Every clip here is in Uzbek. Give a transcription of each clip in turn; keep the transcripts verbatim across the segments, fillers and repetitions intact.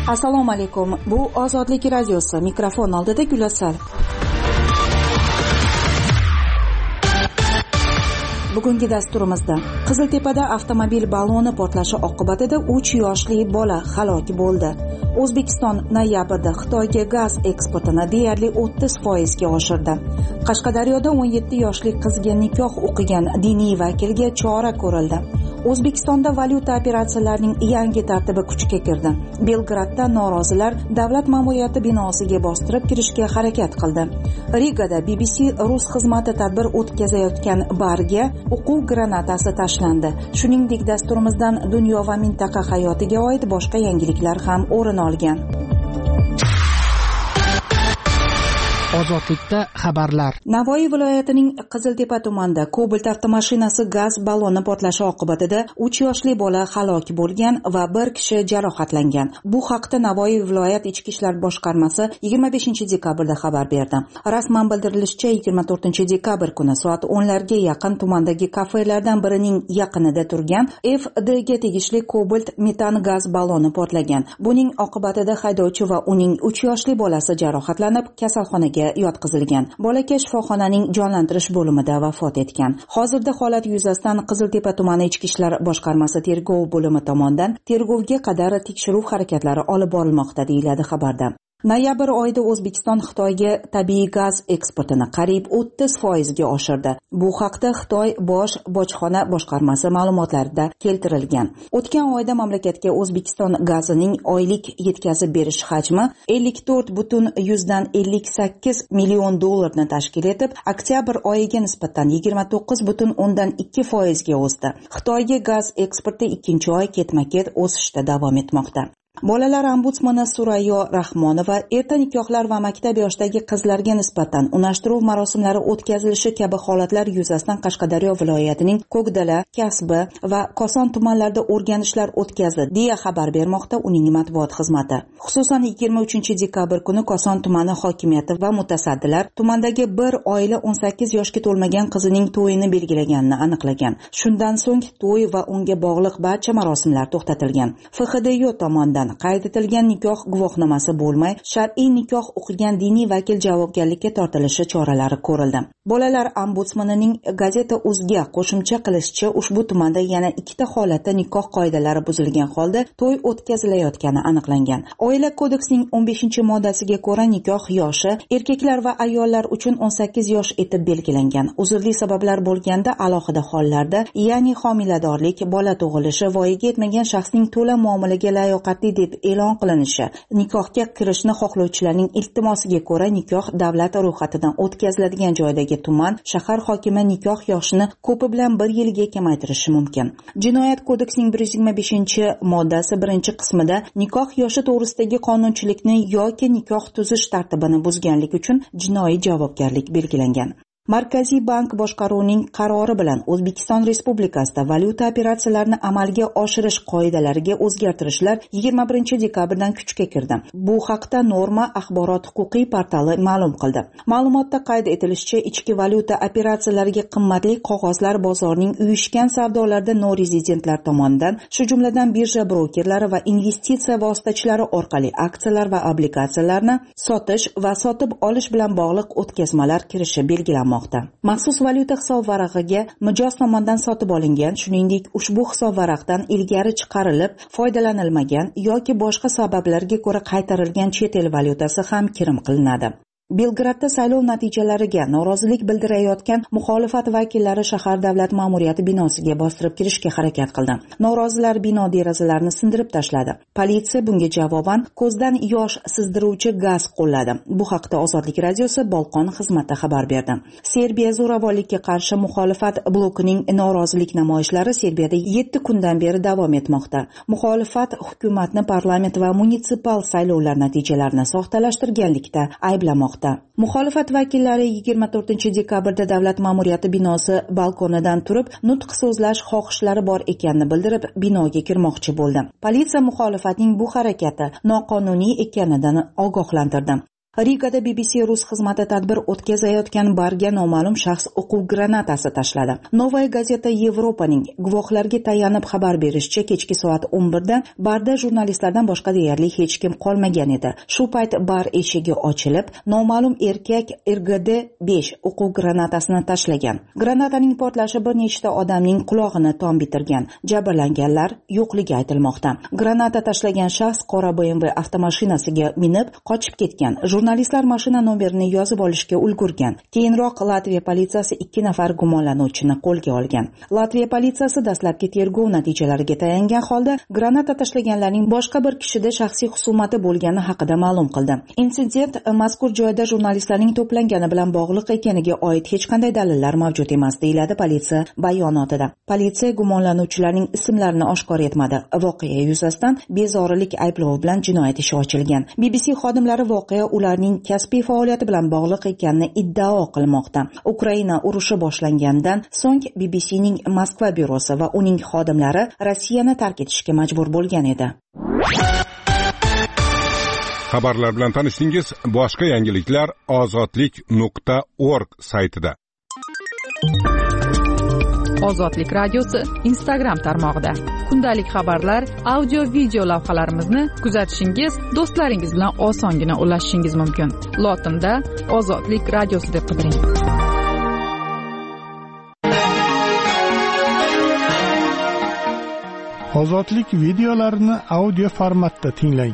Assalomu alaykum. Bu Ozodlik radiosi. Mikrofon oldida Gulasal. Bugungi dasturimizda Qiziltepada avtomobil baloni portlashi oqibatida uch yoshli bola halok bo'ldi. O'zbekiston noyabrda Xitoyga gaz eksportini deyarli o'ttiz foizga oshirdi. Qashqadaryoda o'n yetti yoshli qizga nikoh o'qigan diniy vakilga chora ko'rildi. O'zbekistonda valyuta operatsiyalarining yangi tartibi kuchga kirdi. Belgradda norozilar davlat ma'muriyati binosiga bostirib kirishga harakat qildi. Rigada B B C rus xizmati tadbir o'tkazayotgan barga o'quv granatasi tashlandi. Shuningdek, dasturimizdan dunyo va mintaqa hayotiga oid boshqa yangiliklar ham o'rin olgan. Ozodlikda xabarlar. Navoiy viloyatining Qiziltepa tumanida Cobalt avtomashinasi gaz balloni portlashi oqibatida uch yoshli bola halok bo'lgan va bir kishi jarohatlangan. Bu haqda Navoiy viloyat ichki ishlar boshqarmasi yigirma beshinchi dekabrda xabar berdi. Rasman bildirilishicha, yigirma to'rtinchi dekabr kuni soat o'nlarga yaqin tumandagi kafelardan birining yaqinida turgan F D ga tegishli Cobalt metan gaz balloni portlagan. Buning oqibatida haydovchi va uning uch yoshli bolasi jarohatlanib, kasalxonaga yotqizilgan. Bolakay shifoxonaning jonlantirish bo'limida vafot etgan. Hozirda holat yuzasidan Qiziltepa tumani ichki ishlar boshqarmasi tergov bo'limi tomonidan tergovga qadar tekshiruv harakatlari olib borilmoqda, deyiladi xabarda. Noyabr oyida O'zbekiston Xitoyga tabiiy gaz eksportini qariyb o'ttiz foizga oshirdi. Bu haqda Xitoy bosh bojxona boshqarmasi ma'lumotlarida keltirilgan. O'tgan oyda mamlakatga O'zbekiston gazining oylik yetkazib berish hajmi ellik to'rt butun yuzdan ellik sakkiz million dollarni tashkil etib, oktyabr oyiga nisbatan yigirma to'qqiz butun o'ndan ikki foizga o'sdi. Xitoyga gaz eksporti ikkinchi oy ketma-ket o'sishda davom etmoqda. Bolalar ombudsmani Surayyo Rahmonova erta nikohlar va maktab yoshidagi qizlarga nisbatan unashtiruv marosimlari o'tkazilishi kabi holatlar yuzasidan Qashqadaryo viloyatining Ko'kdala, Kasbi va Koson tumanlarida o'rganishlar o'tkazdi, deya xabar bermoqda uning matbuot xizmati. Xususan yigirma uchinchi dekabr kuni Koson tumani hokimiyati va mutasaddilar tumandagi bir oila o'n sakkiz yoshga to'lmagan qizining to'yini belgilaganini aniqlagan. Shundan so'ng to'y va unga bog'liq barcha marosimlar to'xtatilgan. F X D Y tomonidan qayd etilgan nikoh guvohnomasi bo'lmay, shar'iy nikoh o'qigan diniy vakil javobgarlikka tortilishi choralari ko'rildi. Bolalar ombudsmanining Gazeta Uzga qo'shimcha qilishicha, ushbu tumanda yana ikkita holatda nikoh qoidalari buzilgan holda to'y o'tkazilayotgani aniqlangan. Oila kodeksining o'n beshinchi moddasiga ko'ra nikoh yoshi erkaklar va ayollar uchun o'n sakkiz yosh etib belgilangan. Uzrli sabablar bo'lganda alohida hollarda, ya'ni homiladorlik, bola tug'ilishi, voyaga yetmagan shaxsning to'la muomalaga layoqatli deb e'lon qilinishi, nikohga kirishni xohlovchilarning iltimosiga ko'ra nikoh davlat ro'yxatidan o'tkaziladigan joydagi tuman, shahar hokimi nikoh yoshini ko'pi bilan bir yilga kamaytirishi mumkin. Jinoyat kodeksining bir yuz yigirma beshinchi moddasi birinchi qismida nikoh yoshi to'g'risidagi qonunchilikni yoki nikoh tuzish tartibini buzganlik uchun jinoiy javobgarlik belgilangan. Markaziy bank boshqaruvining qarori bilan O'zbekiston Respublikasida valyuta operatsiyalarini amalga oshirish qoidalariga o'zgartirishlar yigirma birinchi dekabrdan kuchga kirdi. Bu haqda Norma axborot huquqiy portali ma'lum qildi. Ma'lumotda qayd etilishicha, ichki valyuta operatsiyalariga qimmatli qog'ozlar bozorining uyushgan savdolarida norezidentlar tomonidan, shu jumladan birja brokerlari va investitsiya vositachilari orqali aksiyalar va obligatsiyalarni sotish va sotib olish bilan bog'liq o'tkazmalar kirishi belgilanmoqda. Maxsus valyuta hisob varag'iga mijoz tomonidan sotib olingan, shuningdek ushbu hisob varaqdan ilgari chiqarilib, foydalanilmagan yoki boshqa sabablarga ko'ra qaytarilgan chet el valyutasi ham kirim qilinadi. Belgradda saylov natijalariga norozilik bildirayotgan muxolifat vakillari shahar davlat ma'muriyati binosiga bostirib kirishga harakat qildi. Norozilar bino derazalarini sindirib tashladi. Politsiya bunga javoban ko'zdan yosh sizdiruvchi gaz qo'lladi. Bu haqda Ozodlik radiosi Bolqon xizmati xabar berdi. Serbiya zo'ravonlikka qarshi muxolifat blokining norozilik namoyishlari Serbiyada yetti kundan beri davom etmoqda. Muxolifat hukumatni parlament va munitsipal saylovlar natijalarini soxtalashtirganlikda ayblamoqda. Muxolifat vakillari yigirma to'rtinchi dekabrda davlat ma'muriyati binosi balkonidan turib, nutq so'zlash xohishlari bor ekanini bildirib, binoga kirmoqchi bo'ldi. Politsiya muxolifatning bu harakati noqonuniy ekanidan ogohlantirdi. Rigada B B C rus xizmati tadbir o'tkazayotgan barga noma'lum shaxs o'quv granatasi tashladi. Novaya gazeta Yevropaning guvohlarga tayanib xabar berishicha, kechki soat o'n birda barda jurnalistlardan boshqa deyarli hech kim qolmagan edi. Shu payt bar eshigi ochilib, noma'lum erkak R G D besh o'quv granatasini tashlagan. Granataning portlashi bir nechta odamning qulog'ini tom bitirgan. Jabrlanganlar yo'qligi aytilmoqda. Granata tashlagan shaxs qora B M W avtomashinasiga minib qochib ketgan. Jurnalistlar mashina nomerini yozib olishga ulgurgan. Keyinroq Latviya politsiyasi ikki nafar gumonlanuvchini qo'lga olgan. Latviya politsiyasi dastlabki tergov natijalariga tayangan holda granata tashlaganlarning boshqa bir kishida shaxsiy xusumati bo'lgani haqida ma'lum qildi. Insident mazkur joyda jurnalistlarning to'plangani bilan bog'liq ekaniga oid hech qanday dalillar mavjud emas, deyiladi politsiya bayonotida. Politsiya gumonlanuvchilarning ismlarini oshkor etmadi. Voqea yuzasidan bezorilik ayblovi bilan jinoyat ishi ochilgan. B B C xodimlari voqea ularning kasbiy faoliyati bilan bog'liq ekanini iddao qilmoqda. Ukraina urushi boshlangandan so'ng B B C'ning Moskva byurosi va uning xodimlari Rossiyani tark etishga majbur bo'lgan edi. Xabarlar bilan tanishdingiz. Boshqa yangiliklar ozodlik nuqta org saytida. Ozodlik radiosi Instagram tarmog'ida. Kundalik xabarlar, audio, video lavhalarimizni kuzatishingiz, do'stlaringiz bilan osongina ulashishingiz mumkin. Lotinda Ozodlik radiosi deb qidiring. Ozodlik videolarini audio formatda tinglang.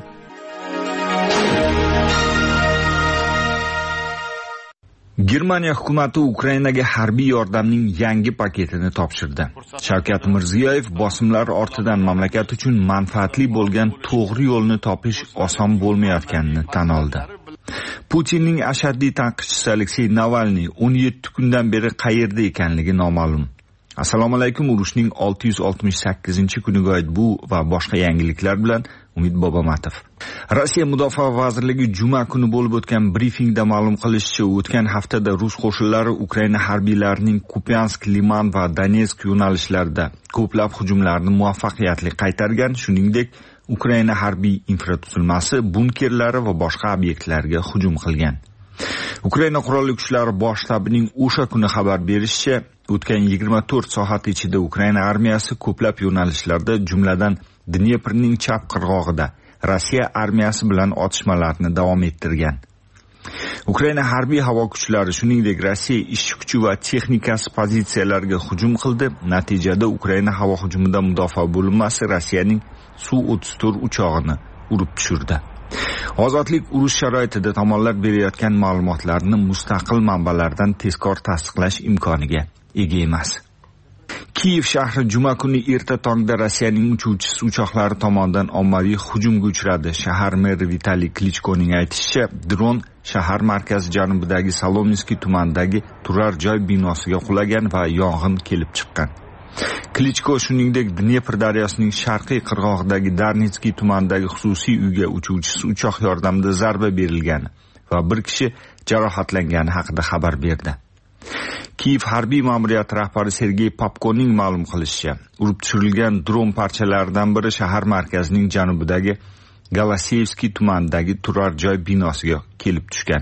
Germaniya hukumati Ukrainaga harbiy yordamning yangi paketini topshirdi. Shavkat Mirziyoyev bosimlar ortidan mamlakat uchun manfaatli bo'lgan to'g'ri yo'lni topish oson bo'lmayotganini tan oldi. Putinning ashaddiy tanqidchisi Aleksey Navalniy o'n yetti kundan beri qayerda ekanligi noma'lum. Assalomu alaykum. Urushning olti yuz oltmish sakkizinchi kuniga oid bu va boshqa yangiliklar bilan Umid Bobomatov. Rossiya Mudofaa vazirligi juma kuni bo'lib o'tgan brifingda ma'lum qilishicha, o'tgan haftada rus qo'shinlari Ukraina harbiylarining Kupiansk, Liman va Donetsk yo'nalishlarida ko'plab hujumlarni muvaffaqiyatli qaytargan, shuningdek, Ukraina harbiy infratuzilmasi, bunkerlari va boshqa obyektlarga hujum qilgan. Ukraina qurolli kuchlari bosh shtabining o'sha kuni xabar berishicha, o'tgan yigirma to'rt soat ichida Ukraina armiyasi ko'plab yo'nalishlarda, jumladan Dneprning chap qirg'og'ida Rossiya armiyasi bilan otishmalarni davom ettirgan. Ukraina harbiy havo kuchlari, shuningdek, Rossiya ishchi kuchi va texnikasi pozitsiyalariga hujum qildi. Natijada Ukraina havo hujumida mudofaa bo'linmasi Rossiyaning Su o'ttiz to'rt uchog'ini urib tushirdi. Ozodlik urush sharoitida tomonlar berayotgan ma'lumotlarni mustaqil manbalardan tezkor tasdiqlash imkoniga ega emas. Kiyev shahri juma kuni erta tongda Rossiyaning uchuvchisiz uchoqlari tomonidan ommaviy hujumga uchradi. Shahar meri Vitaliy Klichkoning aytishicha, dron shahar markazi janubidagi Salominskiy tumanidagi turar joy binosiga qulagan va yong'in kelib chiqqan. Klichko shuningdek Dnepr daryosining sharqiy qirg'og'idagi Darnitskiy tumanidagi xususiy uyga uchuvchisiz uchoq yordamida zarba berilgani va bir kishi jarohatlangani haqida xabar berdi. Kiyev harbiy ma'muriyati rahbari Sergey Popkoning ma'lum qilishicha, urib tushirilgan dron parchalaridan biri shahar markazining janubidagi Galasevskiy tumanidagi turar joy binosiga kelib tushgan.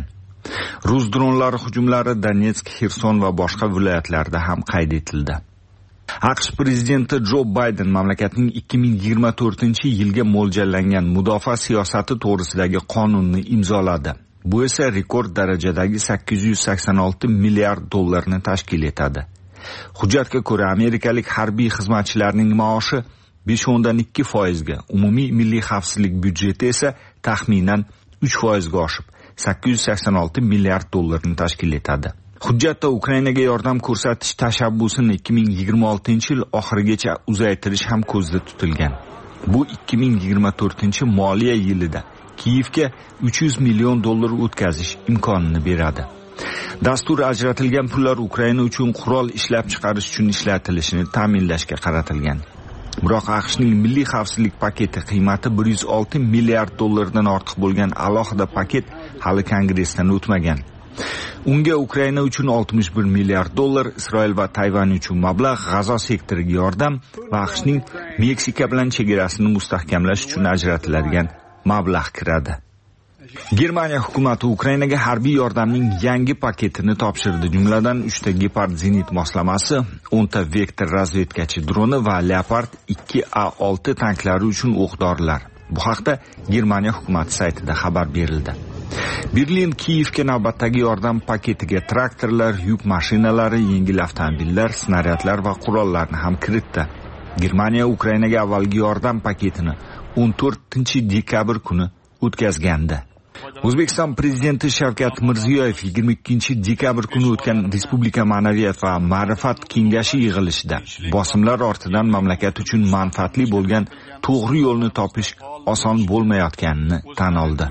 Rus dronlari hujumlari Donetsk, Xerson va boshqa viloyatlarda ham qayd etildi. AQSh prezidenti Jo Bayden mamlakatning ikki ming yigirma to'rtinchi yilga mo'ljallangan mudofaa siyosati to'g'risidagi qonunni imzoladi. Bu esa rekord darajadagi sakkiz yuz sakson olti milliard dollarni tashkil etadi. Hujjatga ko'ra, amerikalik harbiy xizmatchilarning maoshi besh o'ndan ikki foizga, umumiy milliy xavfsizlik byudjeti esa taxminan uch foizga oshib, sakkiz yuz sakson olti milliard dollarni tashkil etadi. Hujjatda Ukrainaga yordam ko'rsatish tashabbusini ikki ming yigirma oltinchi yil oxirigacha uzaytirish ham ko'zda tutilgan. Bu ikki ming yigirma to'rtinchi moliya yilida Kiyevga uch yuz million dollar o'tkazish imkonini beradi. Dastur ajratilgan pullar Ukraina uchun qurol ishlab chiqarish uchun ishlatilishini ta'minlashga qaratilgan. Biroq AQShning milliy xavfsizlik paketi qiymati bir yuz olti milliard dollardan ortiq bo'lgan alohida paket hali Kongressdan o'tmagan. Unga Ukraina uchun oltmish bir milliard dollar, Isroil va Tayvan uchun mablag', G'azo sektoriga yordam va AQShning Meksika bilan chegarasini mustahkamlash uchun ajratiladigan mablag' kiradi. Germaniya hukumati Ukrainaga harbiy yordamning yangi paketini topshirdi. Jumladan uchta Gepard zenit moslamasi, o'nta Vektor razvedkachi droni va Leopard ikki A olti tanklari uchun o'q-dorilar. Bu haqda Germaniya hukumati saytida xabar berildi. Berlin Kiyevga navbatdagi yordam paketiga traktorlar, yuk mashinalari, yengil avtomobillar, snaryadlar va qurollarni ham kiritdi. Germaniya Ukrainaga avvalgi yordam paketini o'n to'rtinchi dekabr kuni o'tkazgandi. O'zbekiston prezidenti Shavkat Mirziyoyev yigirma ikkinchi dekabr kuni o'tgan Respublika ma'naviyat va ma'rifat kengashi yig'ilishida bosimlar ortidan mamlakat uchun manfaatli bo'lgan to'g'ri yo'lni topish oson bo'lmayotganini tan oldi.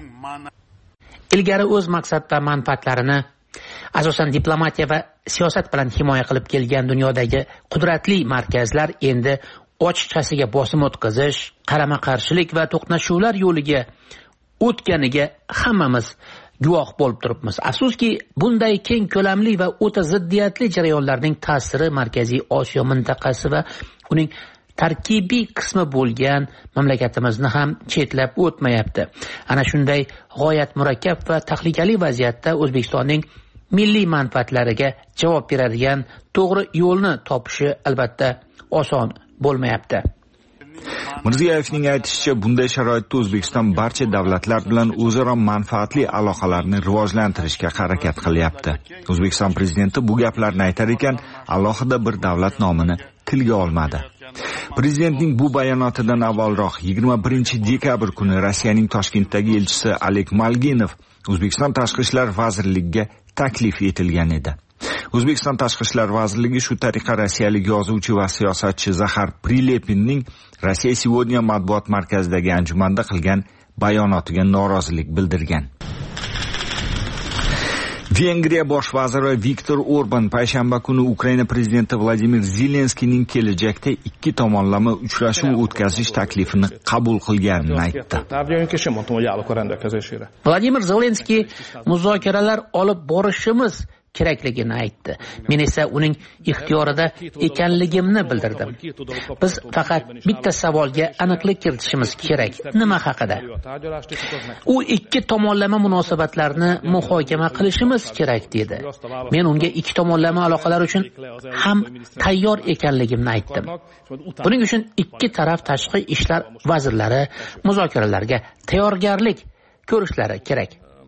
Ilgari o'z maqsad va manfaatlarini asosan diplomatiya va siyosat bilan himoya qilib kelgan dunyodagi qudratli markazlar endi ochiqchasiga bosim o'tkazish, qarama-qarshilik va to'qnashuvlar yo'liga o'tganiga hammamiz guvoh bo'lib turibmiz. Afsuski, bunday keng ko'lamli va o'ta ziddiyatli jarayonlarning ta'siri Markaziy Osiyo mintaqasi va uning tarkibiy qismi bo'lgan mamlakatimizni ham chetlab o'tmayapti. Ana shunday g'oyat murakkab va tahlikali vaziyatda O'zbekistonning milliy manfaatlariga javob beradigan to'g'ri yo'lni topishi albatta oson bo'lmayapti. Mirziyoyevning aytishicha, bunday sharoitda O'zbekiston barcha davlatlar bilan o'zaro manfaatli aloqalarni rivojlantirishga harakat qilyapti. O'zbekiston prezidenti bu gaplarni aytar ekan, alohida bir davlat nomini tilga olmadi. Prezidentning bu bayonotidan avvalroq yigirma birinchi dekabr kuni Rossiyaning Toshkentdagi elchisi Oleg Malginov O'zbekiston Tashqi ishlar vazirligiga taklif etilgan edi. O'zbekiston Tashqi ishlar vazirligi shu tariqa rossiyalik yozuvchi va siyosatchi Zaxar Prilepinning Rossiya Сегодня matbuot markazidagi anjumanda qilgan bayonotiga norozilik bildirgan. Vengriya bosh vaziri Viktor Orban payshanba kuni Ukraina prezidenti Vladimir Zelenskiyning kelajakda ikki tomonlama uchrashuv o'tkazish taklifini qabul qilganini aytdi. Vladimir Zelenskiy muzokaralar olib borishimiz kerakligini aytdi. Men esa uning ixtiyorida ekanligimni bildirdim. Biz faqat bitta savolga aniqlik kiritishimiz kerak. Nima haqida? U ikki tomonlama munosabatlarni muhokama qilishimiz kerak dedi. Men unga ikki tomonlama aloqalar uchun ham tayyor ekanligimni aytdim. Buning uchun ikki taraf tashqi ishlar vazirlari muzokaralarga tayyorgarlik ko'rishlari kerak.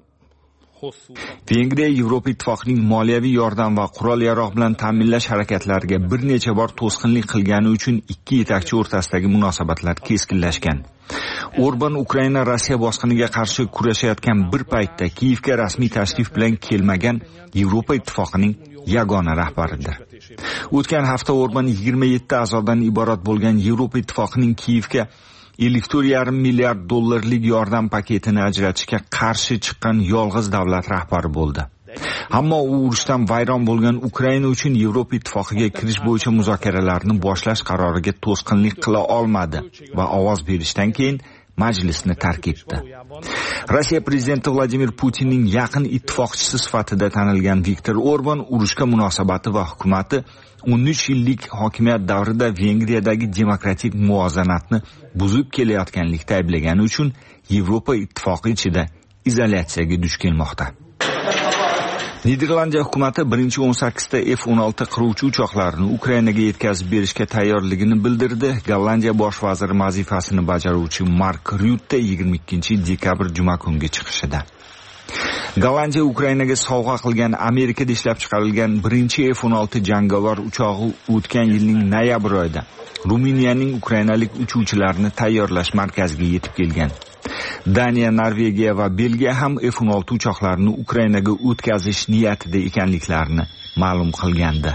Vengriya Yevropa Ittifoqining moliyaviy yordam va qurol-yarog' bilan ta'minlash harakatlariga bir necha bor to'sqinlik qilgani uchun ikki yetakchi o'rtasidagi munosabatlar keskinlashgan. Orban Ukraina Rossiya bosqiniga qarshi kurashayotgan bir paytda Kiyevga rasmiy tashrif bilan kelmagan Yevropa Ittifoqining yagona rahbaridir. O'tgan hafta Orban yigirma yetti a'zodan iborat bo'lgan Yevropa Ittifoqining Kiyevga ellik to'rt yarim milliard dollarlik yordam paketini ajratishga qarshi chiqqan yolg'iz davlat rahbari bo'ldi. Ammo u urushdan vayron bo'lgan Ukraina uchun Yevropa Ittifoqiga kirish bo'yicha muzokaralarni boshlash qaroriga to'sqinlik qila olmadi va ovoz berishdan keyin majlisni tark etdi. Rossiya prezidenti Vladimir Putinning yaqin ittifoqchisi sifatida tanilgan Viktor Orban urushga munosabati va hukumati o'n uch yillik hokimiyat davrida Vengriyadagi demokratik muvozanatni buzib kelayotganlikda ayblagani uchun Yevropa Ittifoqi ichida izolyatsiyaga duch kelmoqda. Niderlandiya hukumati birinchi o'n sakkizta F o'n olti qiruvchi uchoqlarini Ukrainaga yetkazib berishga tayyorligini bildirdi. Gollandiya bosh vaziri vazifasini bajaruvchi Mark Rutte yigirma ikkinchi dekabr juma kungi chiqishida Gollandiya Ukrainaga sovg'a qilgan Amerikada ishlab chiqarilgan birinchi F o'n olti jangovar uchog'i o'tgan yilning noyabr oyida Ruminiyaning ukrainalik uchuvchilarini tayyorlash markaziga yetib kelgan. Daniya, Norvegiya va Belgiya ham F o'n olti uchoqlarini Ukrainaga o'tkazish niyatida ekanliklarini ma'lum qilgandi.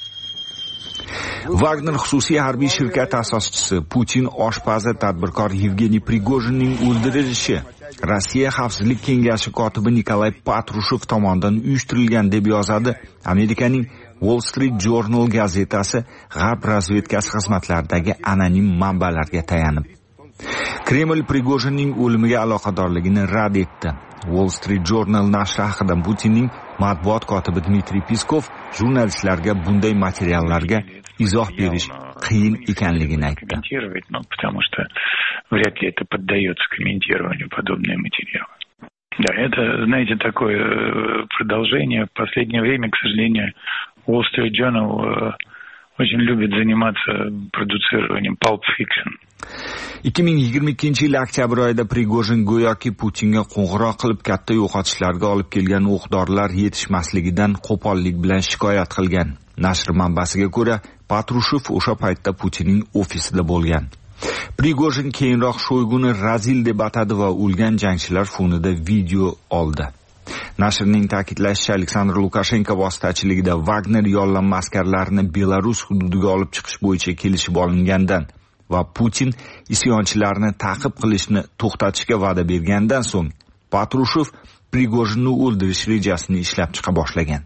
Wagner xususiy harbiy shirkati asoschisi Putin oshpazi tadbirkor Yevgeniy Prigojinning o'ldirilishi Rossiya Xavfsizlik kengashi kotibi Nikolay Patrushev tomonidan uyushtirilgan deb yozadi Amerikaning Wall Street Journal gazetasi G'arb razvedkasi xizmatlaridagi anonim manbalarga tayanib. Kreml Prigojinning o'limiga aloqadorligini rad etdi. Wall Street Journal nashri haqida Putinning matbuot kotibi Dmitriy Peskov jurnalistlarga bunday materiallarga izoh berish qiyin ekanligini aytdi. Потому что вряд ли это поддается комментированию подобные материалы. Да, это, знаете, такое продолжение. В последнее время, к сожалению, Wall Street Journal очень любит заниматься продуцированием Pulp Fiction. ikki ming yigirma ikkinchi yil oktyabr oyida Prigojin go'yoki Putinga qo'ng'iroq qilib katta yo'qotishlarga olib kelgan o'q-dorilar yetishmasligidan qo'pollik bilan shikoyat qilgan. Nashr manbasiga ko'ra, Patrushev o'sha paytda Putinning ofisida bo'lgan. Prigojin keyinroq Shoyguni razil deb atadi va o'lgan jangchilar fonida video oldi. Nashrning ta'kidlashicha, Aleksandr Lukashenko vositachiligida Wagner yollanma askarlarini Belarus hududiga olib chiqish bo'yicha kelishib olingandan va Putin isyonchilarni ta'qib qilishni to'xtatishga va'da bergandan so'ng Patrushev Prigojinni o'ldirish rejasini ishlab chiqa boshlagan.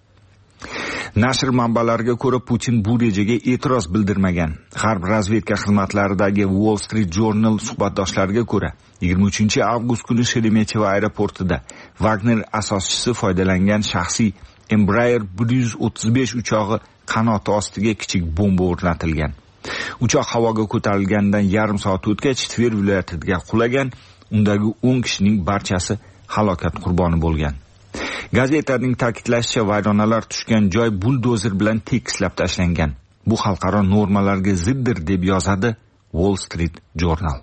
Nashr manbalariga ko'ra, Putin bu rejaga e'tiroz bildirmagan. G'arb razvedka xizmatlaridagi Wall Street Journal suhbatdoshlariga ko'ra, yigirma uchinchi avgust kuni Sheremetyevo aeroportida Wagner asoschisi foydalangan shaxsiy Embraer bir yuz o'ttiz besh uchog'i qanoti ostiga kichik bomba o'rnatilgan. Uchoq havoga ko'tarilgandan yarim soat o'tgach Tver viloyatiga qulagan. Undagi o'n kishining barchasi halokat qurboni bo'lgan. Gazetaning ta'kidlashicha, vayronalar tushgan joy buldozer bilan tekislab tashlangan. Bu xalqaro normalarga ziddir deb yozadi Wall Street Journal.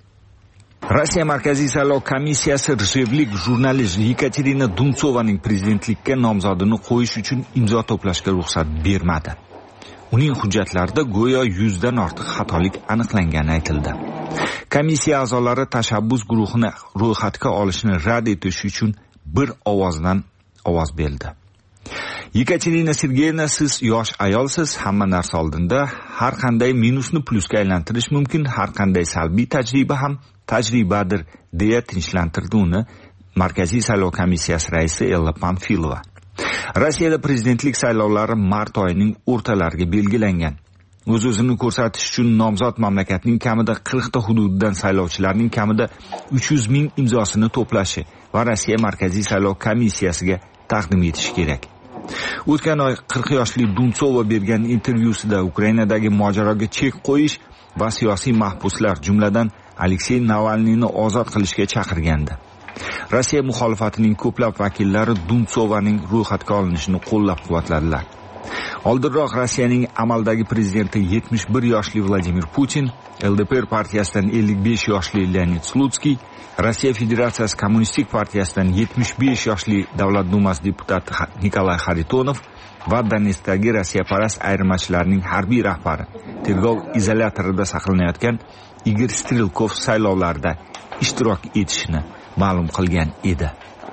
Rossiya Markaziy saylov komissiyasi rejevlik jurnalist Yekaterina Duntsovaning prezidentlikka nomzodini qo'yish uchun imzo to'plashga ruxsat bermadi. Uning hujjatlarida go'yo yuzdan ortiq xatolik aniqlangani aytildi. Komissiya a'zolari tashabbus guruhini ro'yxatga olishni rad etish uchun bir ovozdan ovoz berdi. Yekaterina Sergeyevna, siz yosh ayolsiz, hamma narsa oldinda, har qanday minusni plusga aylantirish mumkin, har qanday salbiy tajriba ham tajribadir, deya tinchlantirdi uni Markaziy saylov komissiyasi raisi Ella Pamfilova. Rossiyada prezidentlik saylovlari mart oyining o'rtalariga belgilangan. O'z-o'zini ko'rsatish uchun nomzod mamlakatning kamida qirq ta hududidan saylovchilarning kamida uch yuz ming imzosini to'plashi va Rossiya Markaziy saylov komissiyasiga taqdim etish kerak. O'tgan oy qirq yoshli Duntsova bergan intervyusida Ukrainadagi mojaroga chek qo'yish va siyosiy mahbuslar, jumladan Aleksey Navalniyni ozod qilishga chaqirgandi. Rossiya muxolifatining ko'plab vakillari Duntsovaning ro'yxatga olinishini qo'llab-quvvatladilar. Oldinroq Rossiyaning amaldagi prezidenti yetmish bir yoshli Vladimir Putin, L D P R partiyasidan ellik besh yoshli Leonid Slutsky, Rossiya Federatsiyasi Kommunistik partiyasidan yetmish besh yoshli Davlat dumasi deputati Nikolay Xaritonov va Donetskdagi Rossiyaparast ayirmachilarning harbiy rahbari, tergov izolyatorida saqlanayotgan Igor Strelkov saylovlarda ishtirok etishini ma'lum qilgan edi.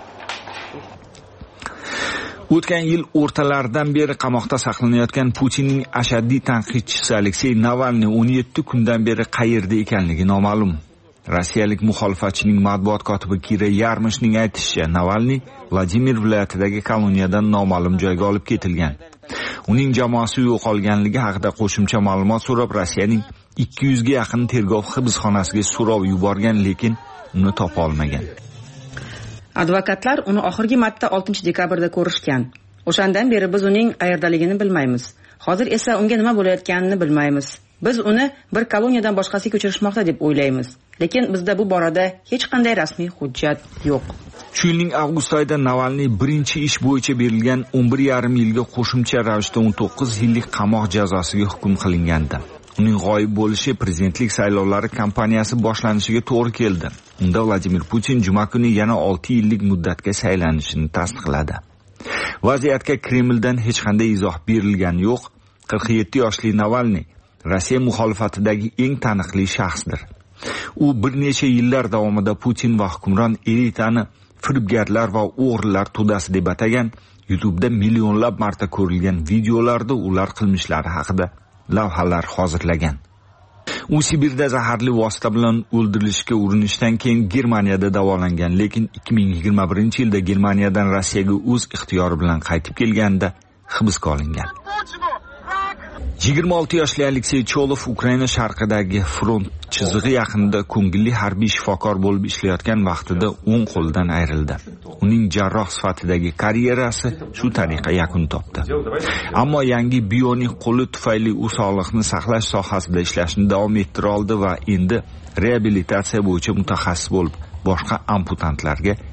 O'tgan yil o'rtalaridan beri qamoqda saqlanayotgan Putinning ashaddiy tanqidchisi Aleksey Navalniy o'n yetti kundan beri qayerda ekanligi noma'lum. Rossiyalik muxolifatchining matbuot kotibi Kira Yarmishning aytishicha, Navalniy Vladimir viloyatidagi koloniyadan noma'lum joyga olib ketilgan. Uning jamoasi yo'qolganligi haqida qo'shimcha ma'lumot so'rab Rossiyaning ikki yuz ga yaqin tergov hibsxonasiga so'rov yuborgan, lekin uni topa olmagan. Advokatlar uni oxirgi marta oltinchi dekabrda ko'rishgan. O'shandan beri biz uning qayerdaligini bilmaymiz. Hozir esa unga nima bo'layotganini bilmaymiz. Biz uni bir koloniyadan boshqasiga ko'chirishmoqda deb o'ylaymiz. Lekin bizda bu borada hech qanday rasmiy hujjat yo'q. Shu yilning avgust oyida Navalniy birinchi ish bo'yicha berilgan o'n bir yarim yilga qo'shimcha ravishda o'n to'qqiz yillik qamoq jazosiga hukm qilingandi. Uning g'oyib bo'lishi prezidentlik saylovlari kampaniyasi boshlanishiga to'g'ri keldi. Unda Vladimir Putin juma kuni yana olti yillik muddatga saylanishini tasdiqladi. Vaziyatga Kremldan hech qanday izoh berilgani yo'q. qirq yetti yoshli Navalniy Rossiya muxolifatidagi eng taniqli shaxsdir. U bir necha yillar davomida Putin va hukmron elitani firibgarlar va o'g'rilar to'dasi deb atagan, YouTube'da millionlab marta ko'rilgan videolarda ular qilmishlari haqida lavhalar hozirlagan. U Sibirda zaharli vosita bilan o'ldirilishga urinishdan keyin Germaniyada davolangan, lekin ikki ming yigirma birinchi yilda Germaniyadan Rossiyaga o'z ixtiyori bilan qaytib kelganda hibsga olingan. yigirma olti yoshli Aleksey Cholov Ukraina sharqidagi front chizig'i yaqinida ko'ngilli harbiy shifokor bo'lib ishlayotgan vaqtida o'ng qo'lidan ayrildi. Uning jarroh sifatidagi karyerasi shu tariqa yakun topdi. Ammo yangi bionik qo'li tufayli u sog'liqni saqlash sohasida ishlashni davom ettira oldi va endi reabilitatsiya bo'yicha mutaxassis bo'lib, boshqa amputantlarga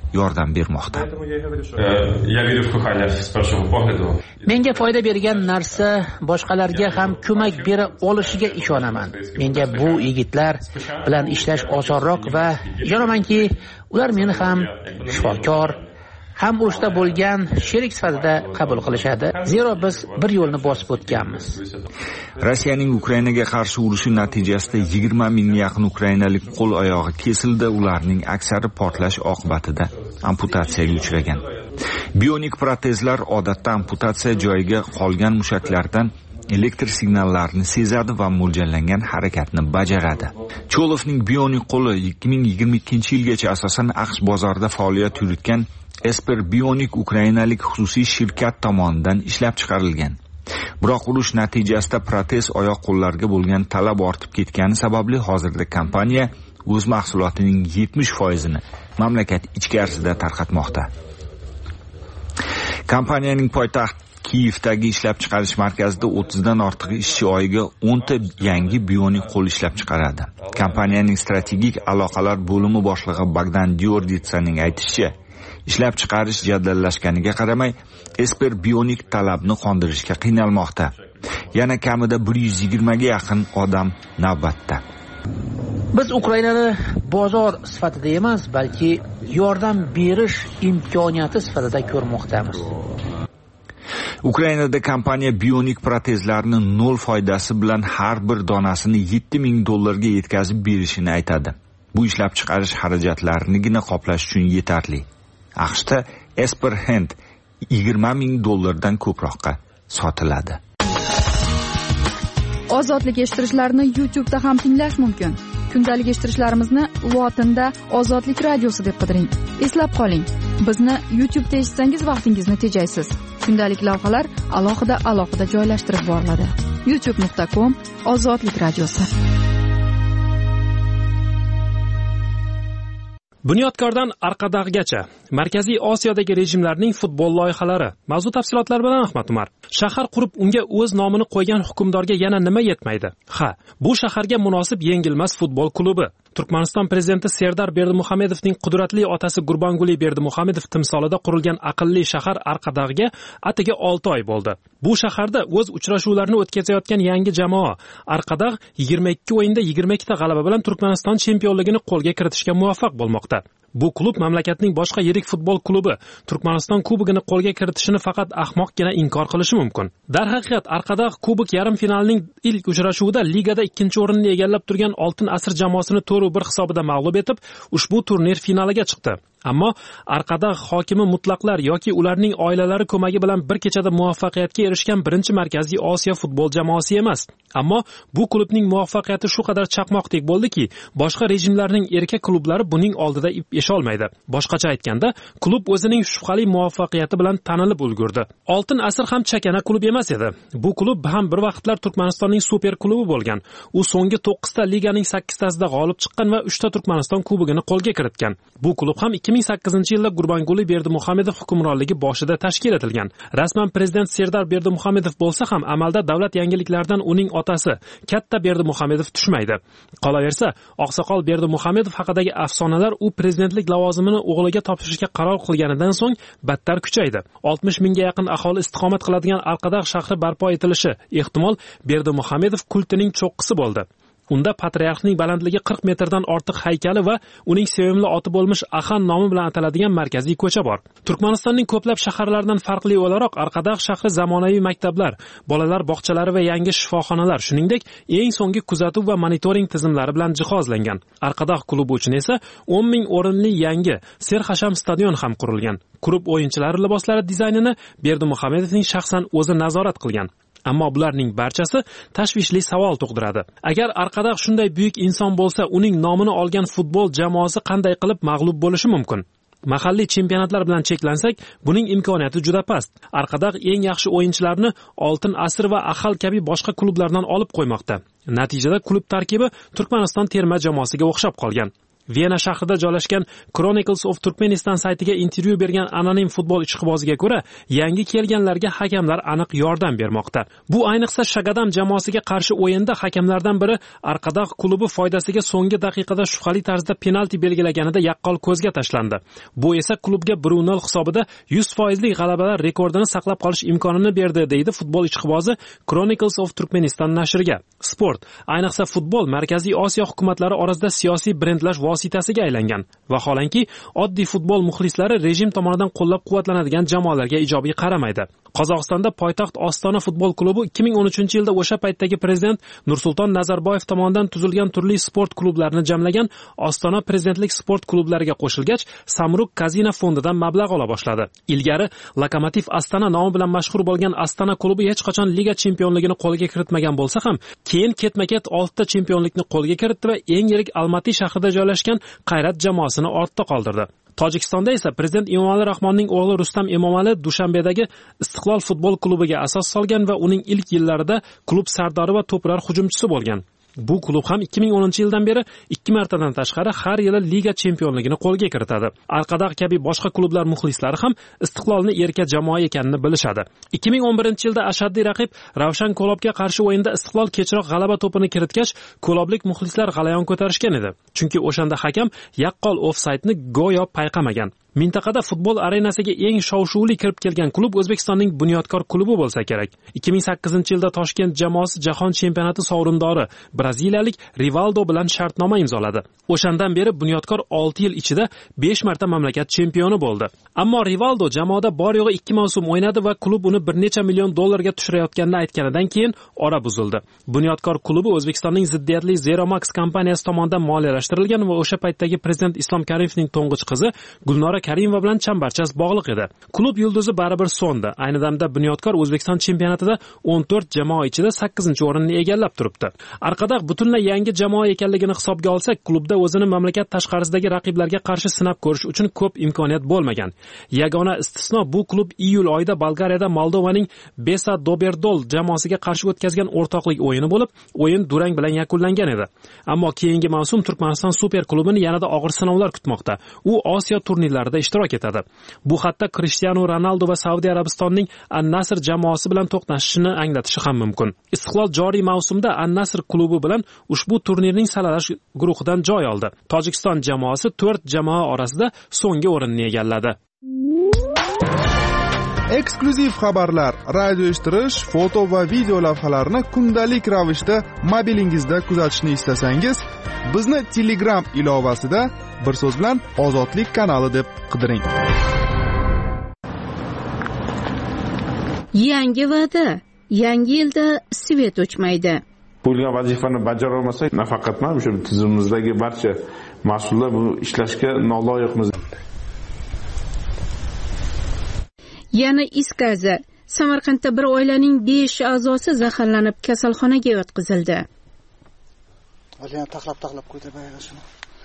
yordam bermoqda. Menga foyda bergan narsa boshqalarga ham ko'mak bera olishiga ishonaman. Menga bu yigitlar bilan ishlash osonroq va ishonamanki, ular meni ham shifokor, ham urushda bo'lgan sherik sifatida qabul qilishadi. Zero biz bir yo'lni bosib o'tganmiz. Rossiyaning Ukrainaga qarshi urushi natijasida yigirma mingga yaqin ukrainalik qo'l oyog'i kesildi, ularning aksari portlash oqibatida amputatsiyaga uchragan. Bionik protezlar odatda amputatsiya joyiga qolgan mushaklardan elektr signallarini sezadi va mo'ljallangan harakatni bajaradi. Cholovning bionik qo'li ikki ming yigirma ikkinchi yilgacha asosan AQSh bozorida faoliyat yuritgan Esper Bionik ukrainalik xususiy shirkat tomonidan ishlab chiqarilgan. Biroq urush natijasida protez oyoq qo'llarga bo'lgan talab ortib ketgani sababli hozirda kompaniya o'z mahsulotining yetmish foizini mamlakat ichkarisida tarqatmoqda. Kompaniyaning poytaxt Kiyevdagi ishlab chiqarish markazida o'ttizdan ortiq ishchi oyiga o'nta yangi bionik qo'l ishlab chiqaradi. Kompaniyaning strategik aloqalar bo'limi boshlig'i Bogdan Diorditsaning aytishicha, ishlab chiqarish jadallashganiga qaramay, Esper Bionik talabni qondirishga qiynalmoqda. Yana kamida bir yuz yigirma ga yaqin odam navbatda. Biz Ukrainani bozor sifatida emas, balki yordam berish imkoniyati sifatida ko'rmoqdamiz. Ukrainada kompaniya bionik protezlarni nol foydasi bilan har bir donasini yetti ming dollarga yetkazib berishini aytadi. Bu ishlab chiqarish xarajatlarini qoplash uchun yetarli. AQShda Esper Hand yigirma ming dollardan ko'proqqa sotiladi. Ozodlik eshittirishlarni YouTube'da ham tinglash mumkin. Kundalik eshittirishlarimizni lotinda Ozodlik radiosi deb qidiring. Eslab qoling, bizni YouTube'da eshitsangiz vaqtingizni tejaysiz. Kundalik lavhalar alohida alohida joylashtirib boriladi. youtube nuqta com Ozodlik radiosi. Bunyodkordan Arqadag'gacha Markaziy Osiyodagi rejimlarning futbol loyihalari. Mavzu tafsilotlar bilan Ahmad Umar. Shahar qurib unga o'z nomini qo'ygan hukmdorga yana nima yetmaydi? Ha, bu shaharga munosib yengilmas futbol klubi. Turkmaniston prezidenti Serdar Berdimuhamedovning qudratli otasi Gurbanguli Berdimuhamedov timsolida qurilgan aqlli shahar Arqadag'ga atigi olti oy bo'ldi. Bu shaharda o'z uchrashuvlarini o'tkazayotgan yangi jamoa Arqadag' yigirma ikki o'yinda yigirma ikkita g'alaba bilan Turkmaniston chempionligini qo'lga kiritishga muvaffaq bo'lmoqda. Bu klub mamlakatning boshqa yirik futbol klubi Turkmaniston kubogini qo'lga kiritishini faqat ahmoqgina inkor qilishi mumkin. Darhaqiqat Arqadag' kubok yarim finalining ilk uchrashuvida ligada ikkinchi o'rinni egallab turgan Oltin asr jamoasini to'rt bir hisobida mag'lub etib, ushbu turnir finaliga chiqdi. Ammo Arqadag' hokimi mutlaqlar yoki ularning oilalari ko'magi bilan bir kechada muvaffaqiyatga erishgan birinchi Markaziy Osiyo futbol jamoasi emas. Ammo bu klubning muvaffaqiyati shu qadar chaqmoqdek bo'ldiki, boshqa rejimlarning erkak klublari buning oldida ip esholmaydi. Boshqacha aytganda, klub o'zining shubhali muvaffaqiyati bilan tanilib ulgurdi. Oltin asr ham chakana klub emas edi. Bu klub ham bir vaqtlar Turkmanistonning super klubi bo'lgan. U so'nggi to'qqizta liganing sakkiztasida g'olib chiqqan va uchta Turkmaniston kubogini qo'lga kiritgan. Bu klub ham ikki ming sakkizinchi yilda Gurbanguli Berdimuhamedov hukmronligi boshida tashkil etilgan. Rasman prezident Serdar Berdimuhamedov bo'lsa ham amalda davlat yangiliklaridan uning otasi Katta Berdimuhamedov tushmaydi. Qolaversa, oqsoqol Berdimuhamedov haqidagi afsonalar u prezidentlik lavozimini o'g'liga topshirishga qaror qilganidan so'ng battar kuchaydi. oltmish mingga yaqin aholi istiqomat qiladigan Arqadag' shahri barpo etilishi ehtimol Berdimuhamedov kultining cho'qqisi bo'ldi. Unda patriarxning balandligi qirq metrdan ortiq haykali va uning sevimli oti bo'lmish Axan nomi bilan ataladigan markaziy ko'cha bor. Turkmanistonning ko'plab shaharlaridan farqli o'laroq Arqadag' shahri zamonaviy maktablar, bolalar bog'chalari va yangi shifoxonalar, shuningdek, eng so'nggi kuzatuv va monitoring tizimlari bilan jihozlangan. Arqadag' klubi uchun esa o'n ming o'rinli yangi Serxasham stadion ham qurilgan. Klub o'yinchilari liboslari dizaynini Berdimuhamedovning shaxsan o'zi nazorat qilgan. Ammo bularning barchasi tashvishli savol tug'diradi. Agar Arqadag' shunday buyuk inson bo'lsa, uning nomini olgan futbol jamoasi qanday qilib mag'lub bo'lishi mumkin? Mahalliy chempionatlar bilan cheklansak, buning imkoniyati juda past. Arqadag' eng yaxshi o'yinchilarni Oltin asr va Ahal kabi boshqa klublardan olib qo'ymoqda. Natijada klub tarkibi Turkmaniston terma jamoasiga o'xshab qolgan. Vena shahrida joylashgan Chronicles of Turkmenistan saytiga intervyu bergan anonim futbol ishqiboziga ko'ra, yangi kelganlarga hakamlar aniq yordam bermoqda. Bu ayniqsa Shagadam jamoasiga qarshi o'yinda hakamlardan biri Arqadaq klubi foydasiga so'nggi daqiqada shubhali tarzda penalti belgilaganida yaqqol ko'zga tashlandi. Bu esa klubga bir nol hisobida yuz foizlik g'alabalar rekordini saqlab qolish imkonini berdi, deydi futbol ishqibozi Chronicles of Turkmenistan nashriga. Sport, ayniqsa futbol Markaziy Osiyo hukumatlari orasida siyosiy brendlash vositasiga aylangan. Vaholanki, oddiy futbol muxlislari rejim tomonidan qo'llab-quvvatlanadigan jamoalarga ijobiy qaramaydi. Qozog'istonda poytaxt Ostona futbol klubi ikki ming o'n uchinchi yilda o'sha paytdagi prezident Nursulton Nazarboyev tomonidan tuzilgan turli sport klublarini jamlagan Ostona prezidentlik sport klublariga qo'shilgach, Samruk Kazino fondidan mablag' ola boshladi. Ilgari Lokomotiv Astana nomi bilan mashhur bo'lgan Astana klubi hech qachon liga chempionligini qo'lga kiritmagan bo'lsa ham, keyin ketma-ket oltita chempionlikni qo'lga kiritdi va eng yirik Almaty shahrida joylashgan Qayrat jamoasini ortda qoldirdi. Tojikistonda esa prezident Emomali Rahmonning o'g'li Rustam Emomali Dushanbedagi Istiqlol futbol klubiga asos solgan va uning ilk yillarida klub sardori va to'plar hujumchisi bo'lgan. Bu klub ham ikki ming o'ninchi yildan beri ikki martadan tashqari har yili liga chempionligini qo'lga kiritadi. Arqadaq kabi boshqa klublar muxlislari ham Istiqlolni erka jamoa ekanini bilishadi. ikki ming o'n birinchi yilda ashaddiy raqib Ravshan Ko'lobga qarshi o'yinda Istiqlol kechroq g'alaba to'pini kiritgach, ko'loblik muxlislar g'alayon ko'tarishgan edi. Chunki o'shanda hakam yaqqol ofsaydni go'yo payqamagan. Mintaqada futbol arenasiga eng shov-shuvli kirib kelgan klub O'zbekistonning Bunyodkor klubi bo'lsa kerak. ikki ming sakkizinchi yilda Toshkent jamoasi jahon chempionati sovrindori braziliyalik Rivaldo bilan shartnoma imzoladi. O'shandan beri Bunyodkor olti yil ichida besh marta mamlakat chempioni bo'ldi. Ammo Rivaldo jamoada bor yo'g'i ikki mavsum o'ynadi va klub uni bir necha million dollarga tushirayotganini aytganidan keyin ora buzildi. Bunyodkor klubi O'zbekistonning ziddiyatli Zeromax kompaniyasi tomonidan moliyalashtirilgan va o'sha paytdagi prezident Islom Karimovning to'ng'ich qizi Gulnora Karimova bilan chambarchas bog'liq edi. Klub yulduzi baribir so'ndi. Ayni damda Bunyodkor O'zbekiston chempionatida o'n to'rt jamoa ichida sakkizinchi o'rinni egallab turibdi. Arqadaq butunlay yangi jamoa ekanligini hisobga olsak, klubda o'zini mamlakat tashqarisidagi raqiblarga qarshi sinab ko'rish uchun ko'p imkoniyat bo'lmagan. Yagona istisno bu klub iyul oyida Bolgariyada Moldovaning Besa Doberdol jamoasiga qarshi o'tkazgan o'rtoqlik o'yini bo'lib, o'yin durang bilan yakunlangan edi. Ammo keyingi mavsum Turkmaniston super klubini yanada og'ir sinovlar kutmoqda. U Osiyo turnirlarida ishtirok etadi. Bu hatto Cristiano Ronaldo va Saudiya Arabistonining An-Nasr jamoasi bilan to'qnashishini anglatishi ham mumkin. Istiqlol joriy mavsumda An-Nasr klubi bilan ushbu turnirning saralash guruhidan joy oldi. Tojikiston jamoasi to'rt jamoa orasida so'nggi o'rinni egalladi. Eksklyuziv xabarlar, radio eshittirish, foto va video lavhalarni kundalik ravishda mobilingizda kuzatishni istasangiz, bizni Telegram ilovasida bir so'z bilan Ozodlik kanali deb qidiring. Yangi va'da, yangi yilda svet o'chmaydi. Qo'yilgan vazifani bajara olmasak, nafaqat mana shu tizimimizdagi barcha mas'ullar bu ishlashga noloyiqmiz. Yana iskaza. Samarqandda bir oilaning besh a'zosi zaharlanib kasalxonaga yotqizildi. Oilani taqlab-taqlab qo'ydi bayog'ini.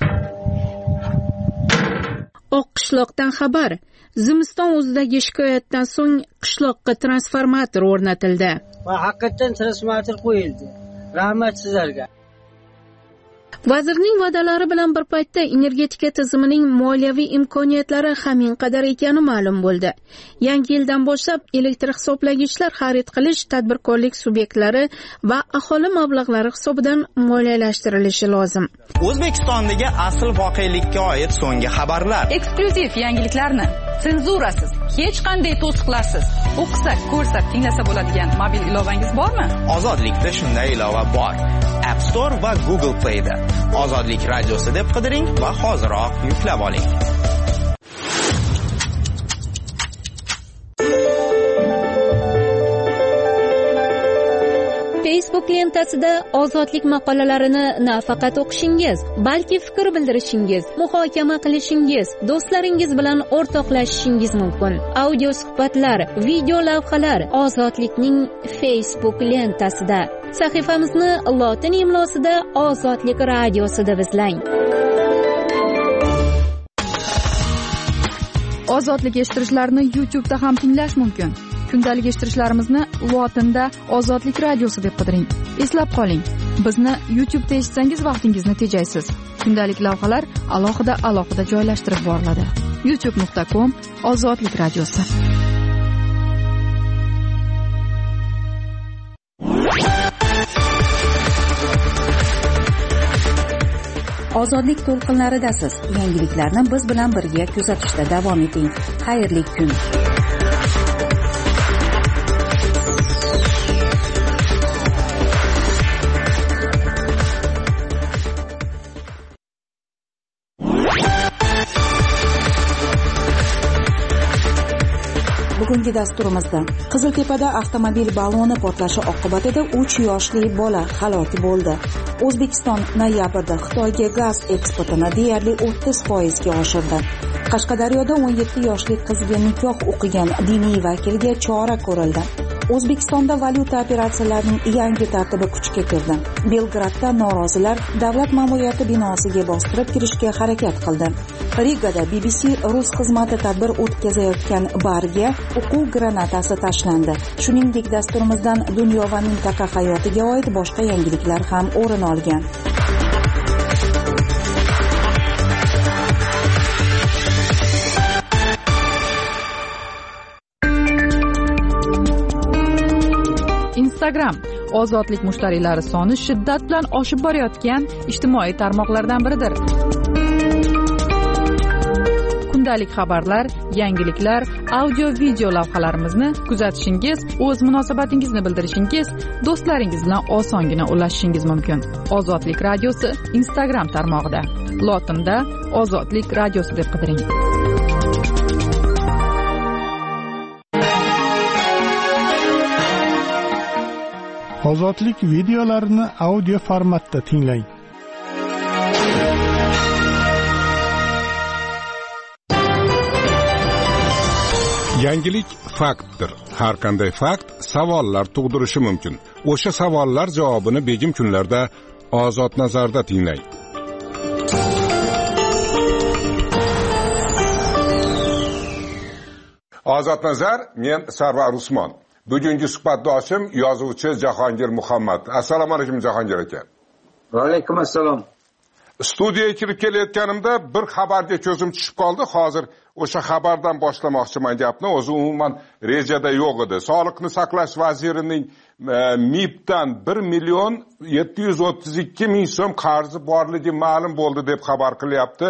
Oqqishloqdan xabar. Zimiston o'zidagi shikoyatdan so'ng qishloqqa transformator o'rnatildi. Va haqiqatan transformator qo'yildi. Rahmat sizlarga. Vazirning va'dalari bilan bir paytda energetika tizimining moliyaviy imkoniyatlari hamin qadar ekani ma'lum bo'ldi. Yangi yildan boshlab elektr hisoblagichlar xarid qilish tadbirkorlik subyektlari va aholi mablag'lari hisobidan moliyalashtirilishi lozim. O'zbekistondagi asl voqelikka oid so'nggi xabarlar. Eksklyuziv yangiliklarni senzurasiz, hech qanday to'siqlarsiz o'qisak, ko'rsak, tinglasa bo'ladigan mobil ilovangiz bormi? Ozodlikda shunday ilova bor. App Store va Google Play'da. Ozodlik radiosi deb qidiring va hoziroq yuklab oling. Facebook lentasida ozodlik maqolalarini nafaqat o'qishingiz, balki fikr bildirishingiz, muhokama qilishingiz, do'stlaringiz bilan o'rtoqlashishingiz mumkin. Audio suhbatlar, video lavhalar Ozodlikning Facebook lentasida. Sahifamizni lotin imlosida Ozodlik radiosi deb izlang. Ozodlik eshittirishlarni YouTube'da ham tinglash mumkin. Kundalik eshittirishlarimizni lotinda Ozodlik radiosi deb qidiring. Eslab qoling. Bizni YouTube'da eshitsangiz vaqtingizni tejaysiz. Kundalik lavhalar alohida alohida joylashtirib boriladi. youtube nuqta com Ozodlik radiosi. Ozodlik to'lqinlaridasiz. Yangiliklarni biz bilan birga kuzatishda davom eting. Xayrli kun. Bugungi dasturimizda Qiziltepada avtomobil baloni portlashi oqibatida uch yoshli bola halok bo'ldi. O'zbekiston noyabrda Xitoyga gaz eksportini deyarli o'ttiz foizga oshirdi. Qashqadaryoda o'n yetti yoshli qizga nikoh o'qigan diniy vakilga chora ko'rildi. O'zbekistonda valyuta operatsiyalarining yangi tartibi kuchga kirdi. Belgradda norozilar davlat ma'muriyati binosiga bostirib kirishga harakat qildi. Rigada B B C rus xizmati tadbir o'tkazayotgan barga o'quv granatasi tashlandi. Shuningdek, dasturimizdan dunyo va mintaqa hayotiga oid boshqa yangiliklar ham o'rin olgan. Instagram ozodlik mushtariylari soni shiddat bilan oshib borayotgan ijtimoiy tarmoqlardan biridir. Kundalik xabarlar, yangiliklar, audio video lavhalarimizni kuzatishingiz, o'z munosabatingizni bildirishingiz, do'stlaringiz bilan osongina ulashishingiz mumkin. Ozodlik radiosi Instagram tarmog'ida. Lotinda Ozodlik radiosi deb qidiring. Ozodlik videolarini audio formatda tinglang. Yangilik faktdir. Har qanday fakt savollar tug'dirishi mumkin. O'sha savollar javobini begim kunlarda Ozod nazarda tinglang. Ozod nazar, men Sarvar Usmon. Bugungi suhbatdoshim yozuvchi Jahongir Muhammad. Assalomu alaykum Jahongir aka. Va alaykum assalom. Studiyaga kirib kelayotganimda bir xabarga ko'zim tushib qoldi. Hozir o'sha xabardan boshlamoqchiman gapni. O'zi umuman rejada yo'q edi. Sog'liqni saqlash vazirining M I Bdan bir million yetti yuz o'ttiz ikki ming so'm qarzi borligi ma'lum bo'ldi deb xabar qilyapti.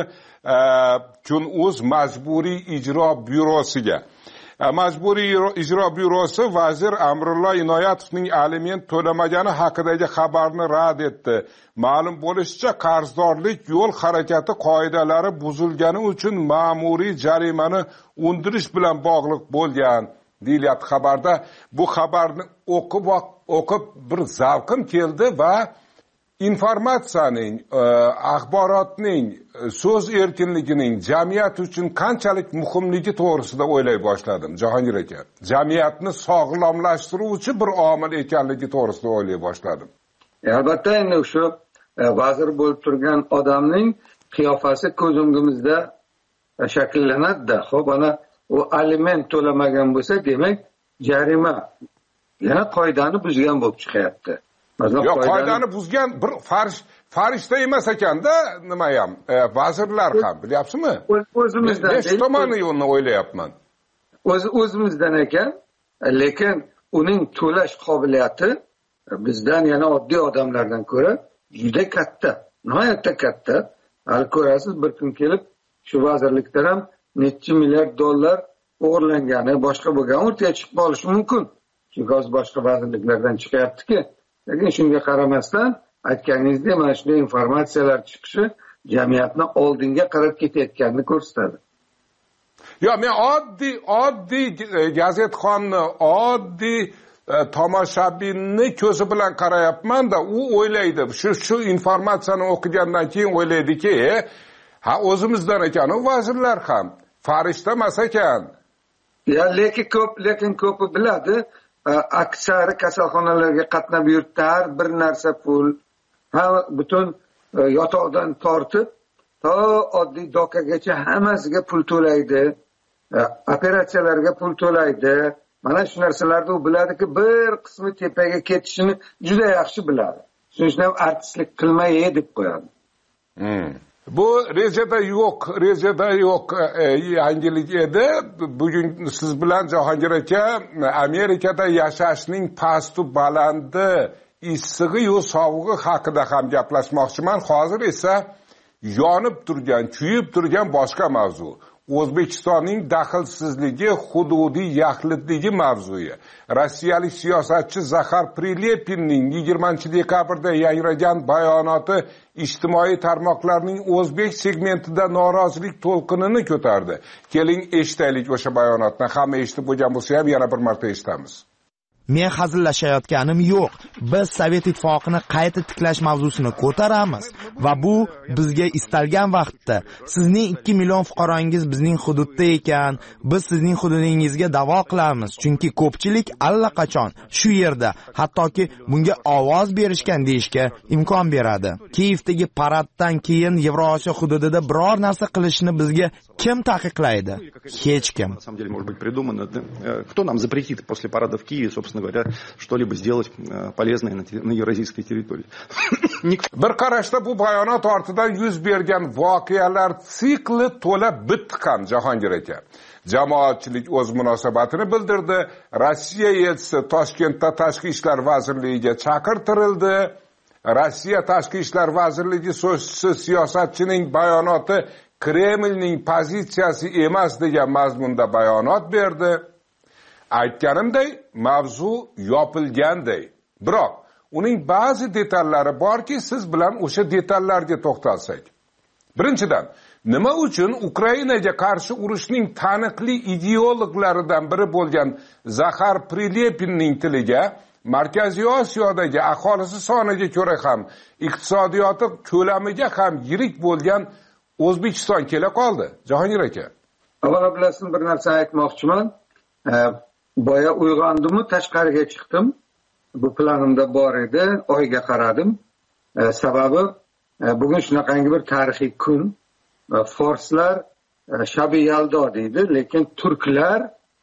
Kun.uz majburiy ijro byurosiga. Majburiy ijro byurosi vazir Amrullo Inoyatovning aliment to'lamagani haqidagi xabarni rad etdi. Ma'lum bo'lishicha, qarzdorlik yo'l harakati qoidalari buzilgani uchun ma'muriy jarimani undirish bilan bog'liq bo'lgan deyilyapti xabarda. Bu xabarni o'qib o'qib bir zavqim keldi va informatsiyaning, axborotning, so'z erkinligining jamiyat uchun qanchalik muhimligi to'g'risida o'ylay boshladim, Jahongir aka. Jamiyatni sog'lomlashtiruvchi bir omil ekanligi to'g'risida o'ylay boshladim. Albatta, endi shu vazir bo'lib turgan odamning qiyofasi ko'z o'ngimizda shakllanadi-da. Xo'p, ana u aliment to'lamagan bo'lsa, demak, jarima. Yana qoidani buzgan bo'lib chiqyapti. Yo'q, qoidani buzgan bir farish farishta emas ekanda, nima ham, e, vazirlar ham, bilyapsizmi? O'zimizdan nechta tomonni o'ylayapman. O'z o'zimizdan ekan, lekin uning to'lash qobiliyati bizdan yana oddiy odamlardan ko'ra juda katta, nihoyatda katta. Hal ko'rasiz, bir kun kelib shu vazirlikdan ham necha milliard dollar o'g'irlangani, boshqa bo'lgani o'rtaga chiqib qolishi mumkin. Chunki hozir boshqa vazirliklardan chiqyapti-ki. Lekin shunga qaramasdan aytganingizdek, mana shunday informatsiyalar chiqishi jamiyatni oldinga qarab ketayotganini ko'rsatadi. Yo, men oddiy oddiy gazetxonni, oddiy tomoshabinni ko'zi bilan qarayapman-da, u o'ylaydi. Shu shu informatsiyani o'qigandan keyin o'ylaydiki, ha, o'zimizdan ekan, u vazirlar ham farishta emas ekan. Ya, lekin ko'p, lekin ko'pi biladi. Aksari kasalxonalarga qatnab yurtdi, har bir narsa pul, ha, butun yotoqdan tortib to oddiy dokagacha hammasiga pul to'laydi, operatsiyalarga pul to'laydi. Mana shu narsalarni u biladiki, bir qismi tepaga ketishini juda yaxshi biladi. shuning uchun ham artistlik qilmay deb qo'yadi. Bu rejada yo'q, rejada yo'q yangilik edi. Bugun siz bilan Jahongir aka Amerikada yashashning pastu balandi, issig'i yo sovug'i haqida ham gaplashmoqchiman. Hozir esa yonib turgan, kuyib turgan boshqa mavzu. O'zbekistonning daxlsizligi, hududiy yaxlitligi mavzusi. Rossiyalik siyosatchi Zaxar Prilepinning yigirmanchi dekabrda yangragan bayonoti ijtimoiy tarmoqlarning o'zbek segmentida norozilik to'lqinini ko'tardi. Keling eshitaylik o'sha bayonotni. Hamma eshitib bo'lgan bo'lsa ham yana bir marta eshitamiz. Men hazillashayotganim yo'q. Biz Sovet ittifoqini qayta tiklash mavzusini ko'taramiz va bu bizga istalgan vaqtda sizning ikki million fuqarongiz bizning hududda ekan, biz sizning hududingizga da'vo qilamiz, chunki ko'pchilik allaqachon shu yerda, hattoki bunga ovoz berishgan deyishga imkon beradi. Kiyevdagi paraddan keyin Yevrosiyo hududida biror narsa qilishni bizga kim taqiqlaydi? Hech kim. На самом деле, может быть, придумано. Кто нам запретит после парада в Киеве, собственно говоря, что-либо сделать полезное на евразийской территории? Bir qarashda bu bayonot ortidan yuz bergan voqealar sikli to'la bitdi ham Jahongir aka. Jamoatchilik o'z munosabatini bildirdi. Rossiya elchisi Toshkentda Tashqi ishlar vazirligiga chaqirtirildi. Rossiya Tashqi ishlar vazirligi so'zchisi siyosatchining bayonoti Kremlning pozitsiyasi emas degan mazmunda bayonot berdi. Aytganimday, mavzu yopilganday. Biroq uning ba'zi detallari borki, siz bilan o'sha detallarga to'xtalsak. Birinchidan, nima uchun Ukrainaga qarshi urushning taniqli ideologlaridan biri bo'lgan Zaxar Prilepinning tiliga Markaziy Osiyodagi aholisi soniga ko'ra ham, iqtisodiyoti ko'lamiga ham yirik bo'lgan O'zbekiston kela qoldi. Jahongir aka. Avvalo bilasizmi, bir narsa aytmoqchiman. Boya uyg'ondim-u tashqariga chiqdim. Bu planimda bor edi, oyga qaradim. Sababi bugun shunaqangi bir tarixiy kun. Forslar Shabi Yaldo deydi, lekin turklar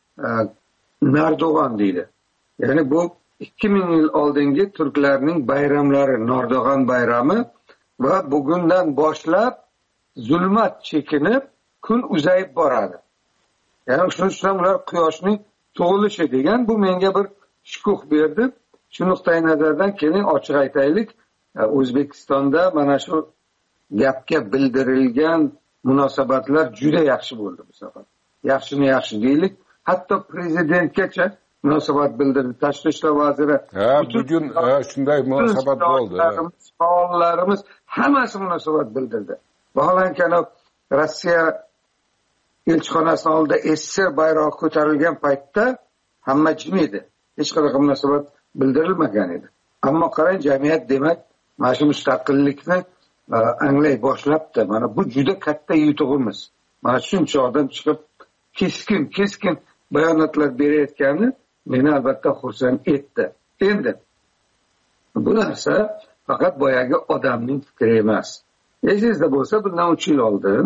Nardog'on deydi. Ya'ni bu ikki ming yil oldingi turklarning bayramlari, Nardog'on bayrami va bugundan boshlab zulmat chekinib, kun uzayib boradi. Ya'ni shuning uchun ular quyoshning tug'ilishi degan bu menga bir shukuh berdi. Shu nuqtai nazardan keling ochiq aytaylik, O'zbekistonda mana shu gapga bildirilgan munosabatlar juda yaxshi bo'ldi bu safar. Yaxshini yaxshi deylik, hatto prezidentgacha munosabat bildirdi. Tashqi ishlar vaziri bugun shunday munosabat bo'ldi. Faollarimiz hammasi munosabat bildirdi. Vaholanki Rossiya elchixonasi oldida S S R bayrog'i ko'tarilgan paytda hamma jim edi. Hech qanaqa munosabat bildirilmagan edi. Ammo qarang, jamiyat demak mana shu mustaqillikni anglay boshlabdi. Mana bu juda katta yutug'imiz. Mana shuncha odam chiqib keskin keskin bayonotlar berayotgani meni albatta xursand etdi. Endi bu narsa faqat boyagi odamning fikri emas. Esingizda bo'lsa, bundan uch yil oldin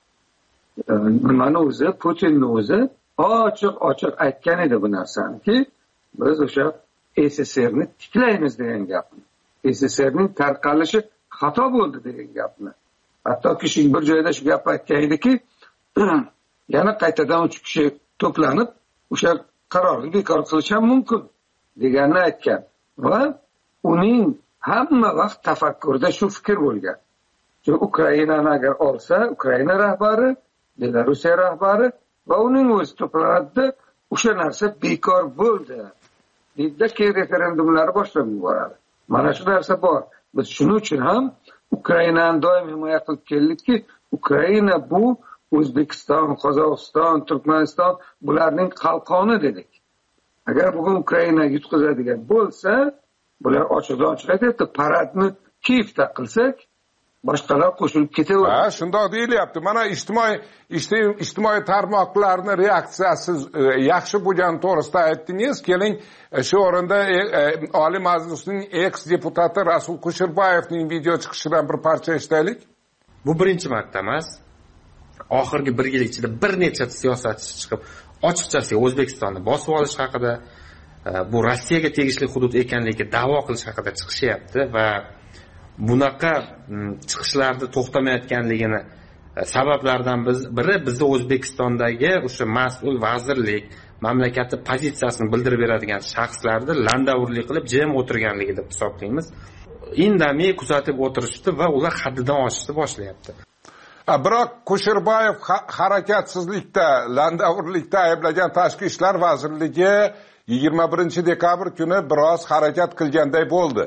nimani o'zi, Putinni o'zi ochiq ochiq aytgan edi bu narsaniki, biz o'sha S S Rni tiklaymiz degan gapni. S S Rning tarqalishi xato bo'ldi degan gapni. Hattoki shu bir joyda shu gap aytgan ediki, yana qaytadan uch kishi to'planib o'sha qarorni bekor qilish ham mumkin deganini aytgan va uning hamma vaqt tafakkurida shu fikr bo'lgan. Çünkü Ukraynani agar olsa, Ukraina rahbari, Belarusya rahbari va uning o'zi to'planadi, o'sha narsa bekor bo'ldi. Deydi, keyin referendumlar boshlab yuboradi. Mana shu narsa bor. Biz shuning uchun ham Ukrainani doim himoya qilib keldikki, Ukraina bu O'zbekiston, Qozog'iston, Turkmaniston bularning qalqoni dedik. Agar bugun Ukraina yutqazadigan bo'lsa, bular ochiqdan ochiq aytdi, paradni Kiyevda qilsak, boshqalar qo'shilib ketaveradi. Ha, shundoq deyilyapti. Mana ijtimoiy ijtimoiy tarmoqlarning reaksiyasi yaxshi bo'lgani to'g'risida aytdingiz. Keling, shu o'rinda Oliy Majlisning eks deputati Rasul Kusherbayevning video chiqishidan bir parcha eshitaylik. Bu birinchi marta emas. Oxirgi bir yil ichida bir necha siyosatchi chiqib ochiqchasiga O'zbekistonni bosib olish haqida, bu Rossiyaga tegishli hudud ekanligiga da'vo qilish haqida chiqishyapti va bunaqa chiqishlarni to'xtamayotganligini sabablardan biz biri bizni O'zbekistondagi o'sha mas'ul vazirlik mamlakatni pozitsiyasini bildirib beradigan shaxslarni landavurlik qilib jim o'tirganligi deb hisoblaymiz. Indamay kuzatib o'tirishdi va ular haddidan oshishni boshlayapti. Biroq Kusherbayev harakatsizlikda, landavurlikda ayblagan Tashqi ishlar vazirligi yigirma birinchi dekabr kuni biroz harakat qilganday bo'ldi.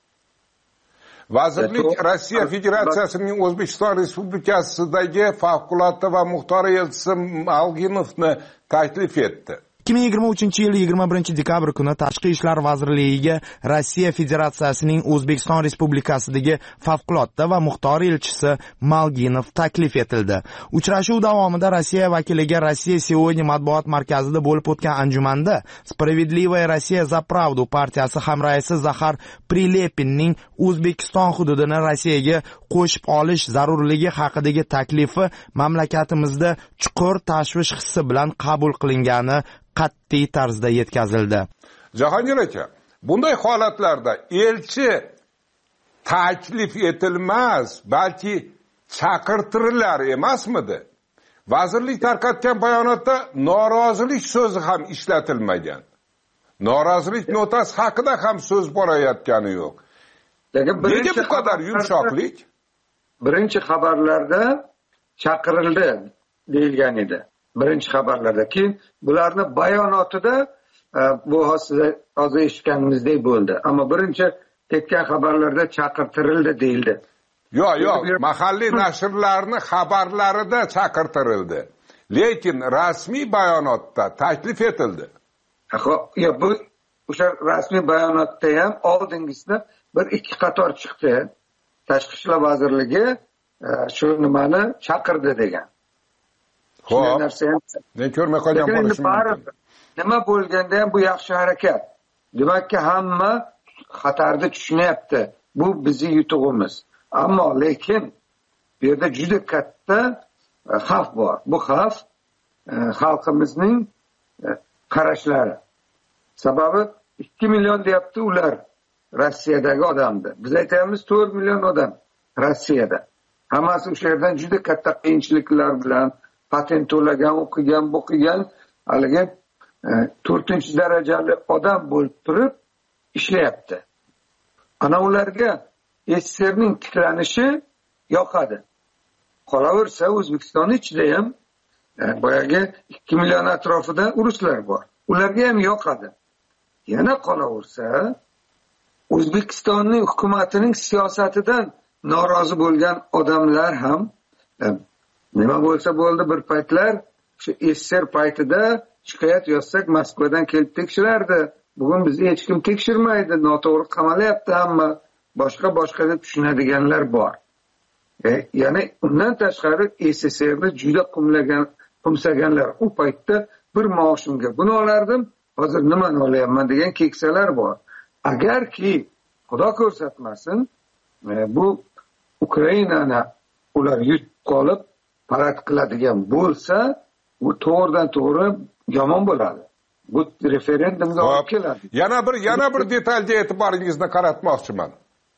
Vazirlik Rossiya Federatsiyasining O'zbekiston Respublikasidagi favqulodda va muxtor elchisi Malginovni taklif etdi. ikki ming yigirma uchinchi yil yigirma birinchi dekabr kuni Tashqi ishlar vazirligiga Rossiya Federatsiyasining O'zbekiston Respublikasidagi favqulodda va muxtor elchisi Malginov taklif etildi. Uchrashuv davomida Rossiya vakiliga Rossiya Сегодня matbuot markazida bo'lib o'tgan anjumanda Справедливая Россия за правду partiyasi hamraisi Zaxar Prilepinning O'zbekiston hududini Rossiyaga qo'shib olish zarurligi haqidagi taklifi mamlakatimizda chuqur tashvish hissi bilan qabul qilingani qat'iy tarzda yetkazildi. Jahongir aka, bunday holatlarda elchi taklif etilmas, balki chaqirtirilar emasmidi? Vazirlik tarqatgan bayonotda norozilik so'zi ham ishlatilmagan. Norozilik notasi haqida ham so'z borayotgani yo'q. Nega bu qadar yumshoqlik? Birinchi xabarlarda chaqirildi deyilgan edi. Birinchi xabarlarda, keyin bularni bayonotida bu hozir eshitganimizdek bo'ldi. Ammo birinchi tekkan xabarlarda chaqirtirildi deyildi. Yo'q, yo'q, mahalliy nashrlarning xabarlarida chaqirtirildi. Lekin rasmiy bayonotda taklif etildi. Yo'q, bu o'sha rasmiy bayonotda ham oldingisida bir ikki qator chiqdi. Tashqi ishlar vazirligi shu nimani chaqirdi degan. Xo'p. Men ko'rmay qolgan bo'lishim mumkin. Nima bo'lganda ham bu yaxshi harakat. Demakki hamma xatarni tushunyapti. Bu bizning yutug'imiz. Ammo lekin bu yerda juda katta xavf bor. Bu xavf xalqimizning qarashlari. Sababi ikki million deyapti ular Rossiyadagi odamni. Biz aytamiz to'rt million odam Rossiyada. Hammasi o'sha yerdan juda katta qiyinchiliklar bilan patent to'lagan, o'qigan, o'qigan, haligi to'rtinchi darajali odam bo'lib turib ishlayapti. Ana ularga S S R ning tiklanishi yoqadi. Qolaversa O'zbekiston ichida ham boyagi ikki million atrofida ruslar bor. Ularga ham yoqadi. Yana qolaversa O'zbekistonning hukumatining siyosatidan norozi bo'lgan odamlar ham nima bo'lsa bo'ldi, bir paytlar shu S S R paytida shikoyat yozsak Moskvadan kelib tekshirardi. Bugun bizni hech kim tekshirmaydi, noto'g'ri qamalyapti hamma, boshqa boshqa deb tushunadiganlar bor. E, ya'ni undan tashqari S S Rni juda qumlagan, qumsaganlar. U paytda bir maoshimga buni olardim, hozir nimani olyapman degan keksalar bor. Agarki Xudo ko'rsatmasin, e, bu Ukrainani ular yutib qolib parad qiladigan bo'lsa, bu to'g'ridan to'g'ri yomon bo'ladi. Bu referendumga olib keladi. Yana bir yana bir detalga e'tiboringizni qaratmoqchiman.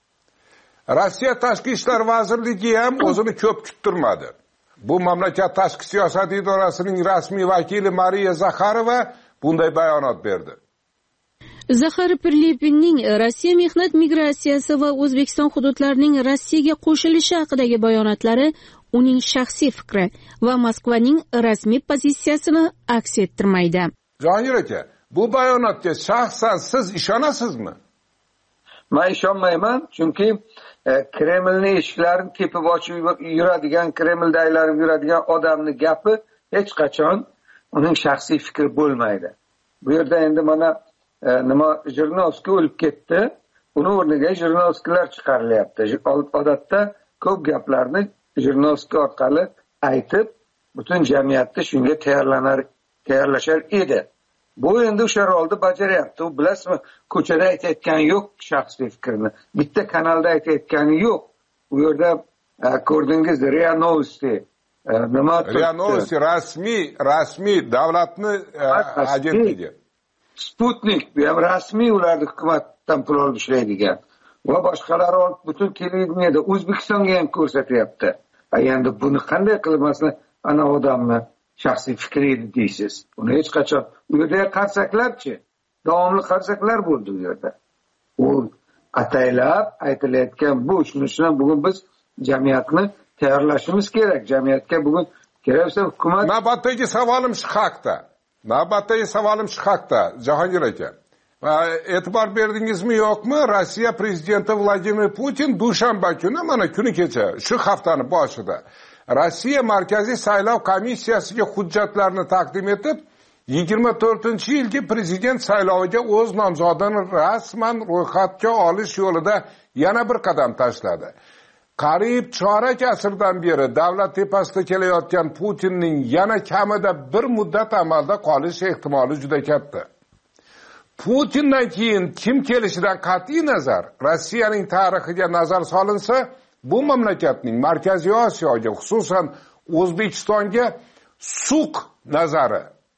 Rossiya Tashqi ishlar vazirligi ham o'zini ko'p kuttirmadi. Bu mamlakat tashqi siyosat idorasining rasmiy vakili Mariya Zakharova bunday bayonot berdi. Zaxar Prilepinning Rossiya mehnat migratsiyasi va O'zbekiston hududlarining Rossiyaga qo'shilishi haqidagi bayonotlari uning shaxsiy fikri va Moskvaning rasmiy pozitsiyasini aks ettirmaydi. Jahongir aka, bu bayonotga shaxsan siz ishonasizmi? Men ishonmayman, chunki e, Kremlning eshiklarini tepib ochib yuradigan, Kremlda aylanib yuradigan odamning gapi hech qachon uning shaxsiy fikri bo'lmaydi. Bu yerda endi mana e, nima Jirinovskiy o'lib ketdi, uni o'rniga Jirinovskiylar chiqarilyapti. Odatda ko'p gaplarni Jirinovskiy orqali aytib, butun jamiyatni shunga tayyorlanar, tayyorlashar edi. Bu endi o'sha rolni bajaryapti. U bilasizmi, ko'chada aytayotgani yo'q shaxsiy fikrni. Bitta kanalda aytayotgani yo'q. Bu yerda e, ko'rdingiz, R I A Novosti. E, nima R I A Novosti rasmiy, rasmiy davlatni e, agentligi. Sputnik bu ham rasmiy ularni hukumatdan pul olib ishlaydigan va boshqalari olib butun televideniyada O'zbekistonga ham ko'rsatyapti. Endi buni qanday qilmasni ana odamni shaxsiy fikri edi deysiz. Buni hech qachon u yerda qarsaklarchi, davomli qarsaklar bo'ldi u yerda. U ataylab aytilayotgan bu shuning uchun bugun biz jamiyatni tayyorlashimiz kerak. Jamiyatga bugun keraksa hukumat. Navbatdagi savolim shu haqda. Navbatdagi savolim shu haqda, Jahongir aka. Va e'tibor berdingizmi yo'qmi? Rossiya prezidenti Vladimir Putin dushanba kuni, mana kuni kecha, shu haftani boshida Rossiya Markaziy saylov komissiyasiga hujjatlarni taqdim etib, yigirma to'rtinchi yilgi prezident sayloviga o'z nomzodini rasman ro'yxatga olish yo'lida yana bir qadam tashladi. Qariyb chorak asrdan beri davlat tepasida kelayotgan Putinning yana kamida bir muddat amalda qolishi ehtimoli juda katta. Putindan keyin kim kelishidan qat'iy nazar Rossiyaning tarixiga nazar solinsa, bu mamlakatning Markaziy Osiyoga, xususan O'zbekistonga suq nazari,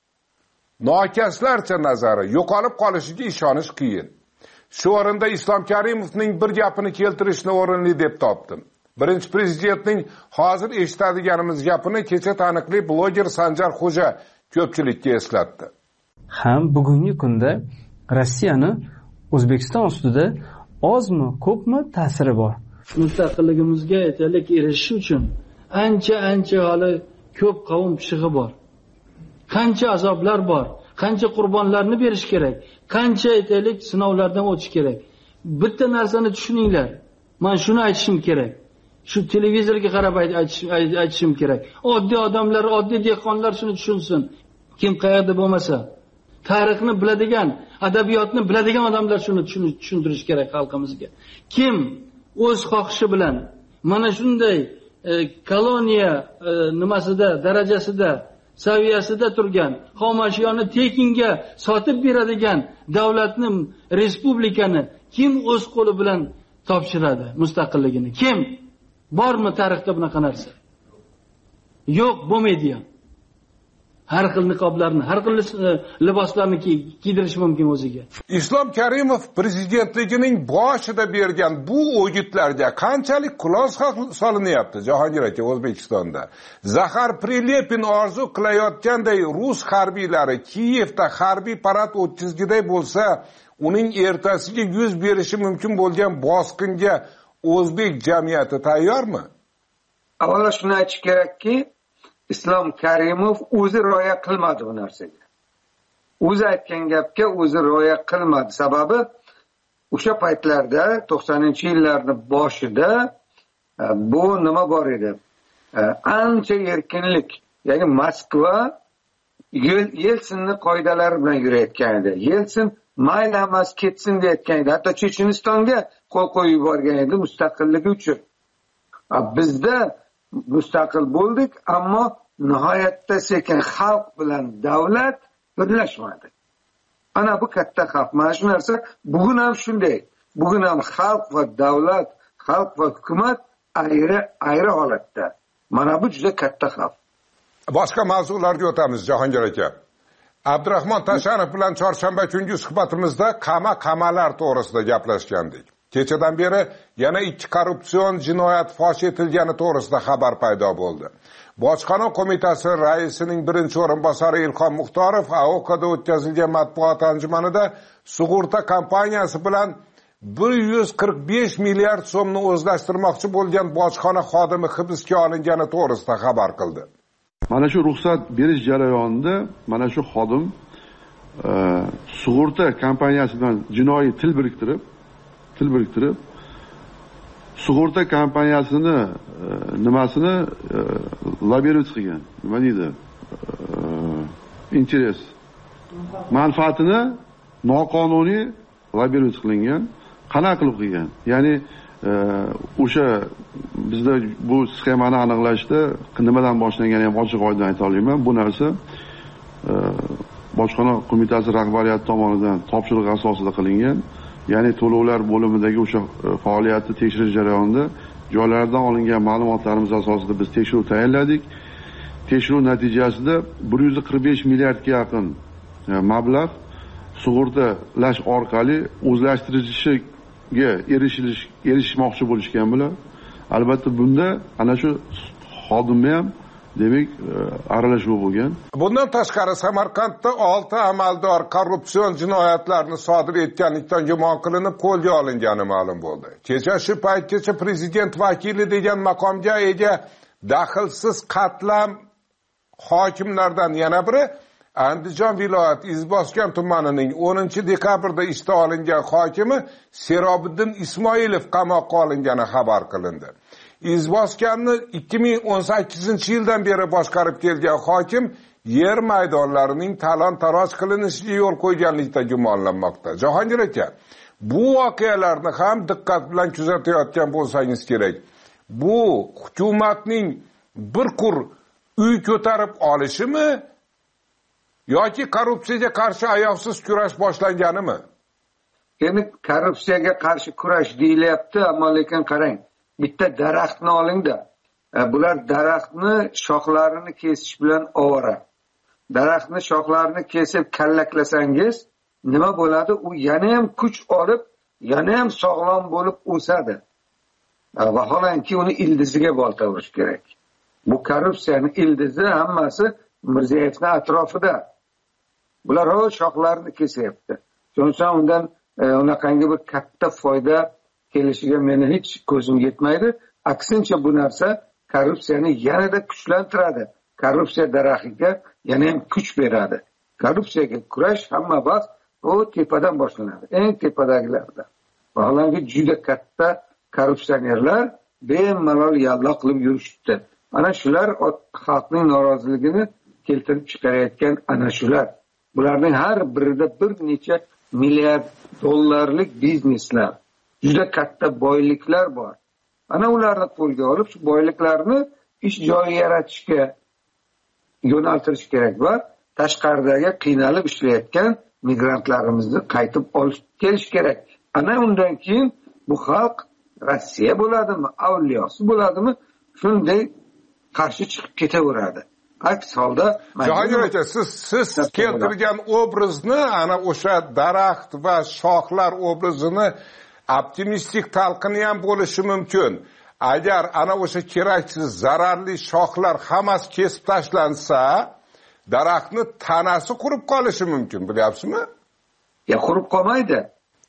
nokaslarcha nazari yo'qolib qolishiga ishonish qiyin. Shu o'rinda Islom Karimovning bir gapini keltirishni o'rinli deb topdim. Birinchi prezidentning hozir eshitadiganimiz gapini kecha taniqli bloger Sanjar Xo'ja ko'pchilikka eslatdi. Ham bugungi kunda Rossiyani O'zbekiston ustida ozmi, ko'pmi ta'siri bor. Mustaqilligimizga aytaylik erishish uchun ancha-ancha hali ko'p qavm pishig'i bor. Qancha azoblar bor, qancha qurbonlarni berish kerak, qancha aytaylik sinovlardan o'tish kerak. Bitta narsani tushuninglar. Men shuni aytishim kerak. Shu televizorga qarab aytishim kerak. Oddiy odamlar, oddiy dehqonlar shuni tushunsin. Kim qayerda bo'lmasa, tarixni biladigan, adabiyotni biladigan odamlar shuni tushuntirish kerak xalqimizga. Kim o'z xohishi bilan mana shunday e, koloniya e, nimasida, darajasida, saviyasida turgan xomashiyoni tekinga sotib beradigan davlatni, respublikani kim o'z qo'li bilan topshiradi mustaqilligini? Kim? Bormi tarixda bunaqa narsa? Yo'q, bo'lmaydi ham. Har xil niqoblarni, har xil liboslarni kiydirish mumkin o'ziga. Islom Karimov prezidentligining boshida bergan bu o'gitlarga qanchalik quloq solinyapti Jahongir aka O'zbekistonda? Zahar Prilepin orzu qilayotganday rus harbiylari Kiyevda harbiy parad o'tkazgiday bo'lsa, uning ertasiga yuz berishi mumkin bo'lgan bosqinga o'zbek jamiyati tayyormi? Avvalo shuni aytish kerakki, Islom Karimov o'zi rioya qilmadi bu narsaga. O'zi aytgan gapga o'zi rioya qilmadi. Sababi o'sha paytlarda to'qsoninchi yillarning boshida bu nima bor edi? Ancha erkinlik, ya'ni Moskva Yelsinning qoidalari bilan yurayotgan edi. Yelsin mayli emas ketsin deyotgan edi. Hatto Chechenistonga qo'l qo'yib yuborgan edi mustaqilligi uchun. Bizda mustaqil bo'ldik, ammo nihoyatda sekin xalq bilan davlat birlashmadi. Ana bu katta xavf. Mana shu narsa bugun ham shunday. Bugun ham xalq va davlat, xalq va hukumat ayri ayri holatda. Mana bu juda katta xavf. Boshqa mavzularga o'tamiz Jahongir aka. Abdurahmon Tashanov bilan chorshanba kungi suhbatimizda qama-qamalar to'g'risida gaplashgandik. Kechadan beri yana ikki korrupsion jinoyat fosh etilgani to'g'risida xabar paydo bo'ldi. Bojxona qo'mitasi raisining birinchi o'rinbosari Ilhom Muxtorov A O K'da o'tkazilgan matbuot anjumanida sug'urta kompaniyasi bilan bir yuz qirq besh milliard so'mni o'zlashtirmoqchi bo'lgan bojxona xodimi hibsga olingani to'g'risida xabar qildi. Mana shu ruxsat berish jarayonida mana shu xodim e, sug'urta kompaniyasi bilan jinoiy til biriktirib til biriktirib sug'urta kompaniyasini e, nimasini e, lobbirovать qilgan. Nima deydi? E, interes manfaatini noqonuniy lobbirovать qilingan. Qanaqa qilib qilgan? Ya'ni o'sha bizda bu sxemani aniqlashda nimadan boshlangani ham ochiq oydin ayta olaman. Bu narsa bojxona qo'mitasi rahbariyati tomonidan topshiriq asosida qilingan. Ya'ni to'lovlar bo'limidagi o'sha faoliyatni tekshirish jarayonida joylardan olingan ma'lumotlarimiz asosida biz tekshiruv tayinladik. Tekshiruv natijasida bir yuz qirq besh milliardga yaqin mablag' sug'urtalash orqali o'zlashtirishiga erishish erishmoqchi bo'lishgan bular. Albatta bunda ana shu xodimni ham demak aralashuv bo'lgan. Bundan tashqari Samarqandda olti amaldor korrupsion jinoyatlarni sodir etganlikdan gumon qilinib qo'lga olingani ma'lum bo'ldi. Kecha shu paytgacha prezident vakili degan maqomga ega daxlsiz qatlam hokimlardan yana biri Andijon viloyat Izboskan tumanining o'ninchi dekabrda ishdan olingan hokimi Serobiddin Ismoilov qamoqqa olingani xabar qilindi. Izboskanni ikki ming o'n sakkizinchi yildan beri boshqarib kelgan hokim yer maydonlarining talon-taroj qilinishiga yo'l qo'yganlikda gumonlanmoqda. Jahongir aka, bu voqealarni ham diqqat bilan kuzatayotgan bo'lsangiz kerak. Bu hukumatning bir qur uy ko'tarib olishimi yoki korrupsiyaga qarshi ayovsiz kurash boshlanganimi? Endi korrupsiyaga qarshi kurash deyilyapti, ammo lekin qarang, bitta daraxtni olingda. Bular daraxtni shoxlarini kesish bilan ovora. Daraxtni shoxlarini kesib kallaklasangiz, nima bo'ladi? U yana ham kuch olib, yana ham sog'lom bo'lib o'sadi. Vaholanki uni ildiziga bolta urish kerak. Bu korrupsiyaning ildizi hammasi Mirziyoyevning atrofida. Bular o shoxlarini kesyapti. Shuning undan unaqangi bir katta foyda kelishiga meni hech ko'zim yetmaydi. Aksincha bu narsa korrupsiyani yanada kuchlantiradi. Korrupsiya daraxtiga yana ham kuch beradi. Korrupsiyaga kurash hamma vaqt o tepadan boshlanadi. Eng tepadagilardan. Vaholanki juda katta korrupsionerlar bemalol yallo qilib yurishdi. Ana shular xalqning noroziligini keltirib chiqarayotgan ana shular. Bularning har birida bir necha milliard dollarlik bizneslar, juda katta boyliklar bor. Ana ularni qo'lga olib, shu boyliklarni ish joyi yaratishga yo'naltirish kerak va tashqaridagi qiynalib ishlayotgan migrantlarimizni qaytib olib kelish kerak. Ana undan keyin bu xalq Rossiya bo'ladimi, avliyosi bo'ladimi, shunday qarshi chiqib ketaveradi. Aks holda Jahongir aka, siz siz keltirgan obrazni, ana o'sha daraxt va shoxlar obrazini optimistik talqini ham bo'lishi mumkin. Agar ana o'sha keraksiz zararli shoxlar hammasi kesib tashlansa, daraxtni tanasi qurib qolishi mumkin, bilyapsizmi? Ya qurib qolmaydi.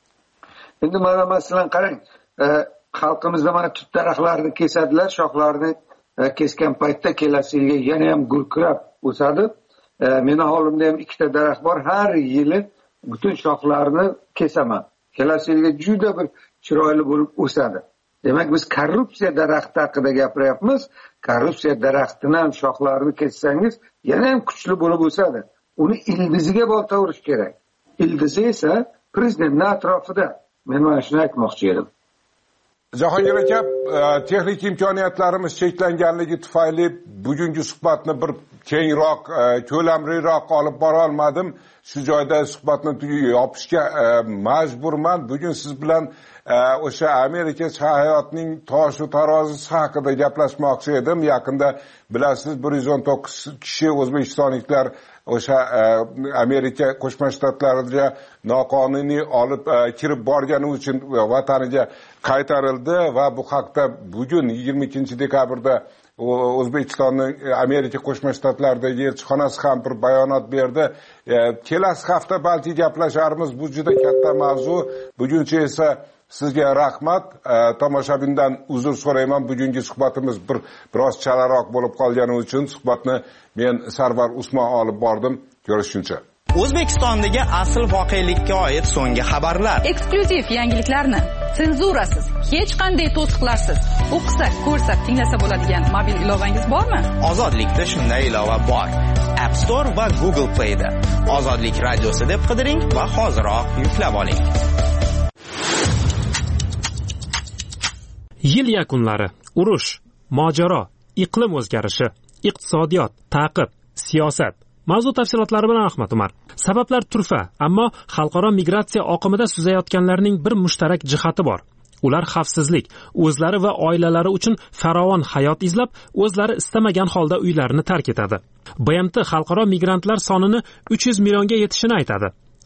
Endi mana masalan qarang, xalqimizda mana tut daraxtlarini kesadilar, shoxlarini kesgan paytda kelasi yilga yana ham gurkirab o'sadi. Meni holimda ham ikkita daraxt bor, har yili butun shoxlarini kesaman. Kelasi yilga juda bir chiroyli bo'lib o'sadi. Demak, biz korrupsiya daraxti haqida gapiryapmiz. Korrupsiya daraxtining ham shoxlarini kessangiz, yana ham kuchli bo'lib o'sadi. Uni ildiziga bolta urish kerak. Ildizi esa prezidentning atrofida. Men mana shuni aytmoqchi edim. Jahongir aka, texnik imkoniyatlarimiz cheklanganligi tufayli bugungi suhbatni bir kengroq, ko'lamliroq olib bora olmadim. Shu joyda suhbatni yopishga majburman. Bugun siz bilan o'sha Amerika hayotning toshu tarozisi haqida gaplashmoqchi edim. Yaqinda bilasiz, bir yuz o'n to'qqiz kishi o'zbekistonliklar o'sha Amerika Qo'shma Shtatlariga noqonuniy olib kirib borgani uchun vataniga qaytarildi va bu haqda bugun yigirma ikkinchi dekabrda O'zbekistonning Amerika Qo'shma Shtatlaridagi elchixonasi ham bir bayonot berdi. Kelasi hafta balki gaplasharmiz. Bu juda katta mavzu. Buguncha esa sizga rahmat. Tomoshabindan uzr so'rayman. Bugungi suhbatimiz bir biroz chalaroq bo'lib qolgani uchun suhbatni men Sarvar Usmon olib bordim. Ko'rishguncha. O'zbekistondagi asl voqelikka oid so'nggi xabarlar. Eksklyuziv yangiliklarni senzurasiz, hech qanday to'siqlarsiz o'qisak, ko'rsak, tinglasa bo'ladigan mobil ilovangiz bormi? Ozodlikda shunday ilova bor. App Store va Google Play da. Ozodlik radiosi deb qidiring va hoziroq yuklab oling. Yil yakunlari, urush, mojaro, iqlim o'zgarishi, iqtisodiyot, ta'qib, siyosat. Mavzu tafsilotlari bilan Ahmad Umar. Sabablar turfa, ammo xalqaro migratsiya oqimida suzayotganlarning bir mushtarak jihati bor. Ular xavfsizlik, o'zlari va oilalari uchun farovon hayot izlab, o'zlari istamagan holda uylarini tark etadi. B M T xalqaro migrantlar sonini uch yuz millionga yetishini aytadi.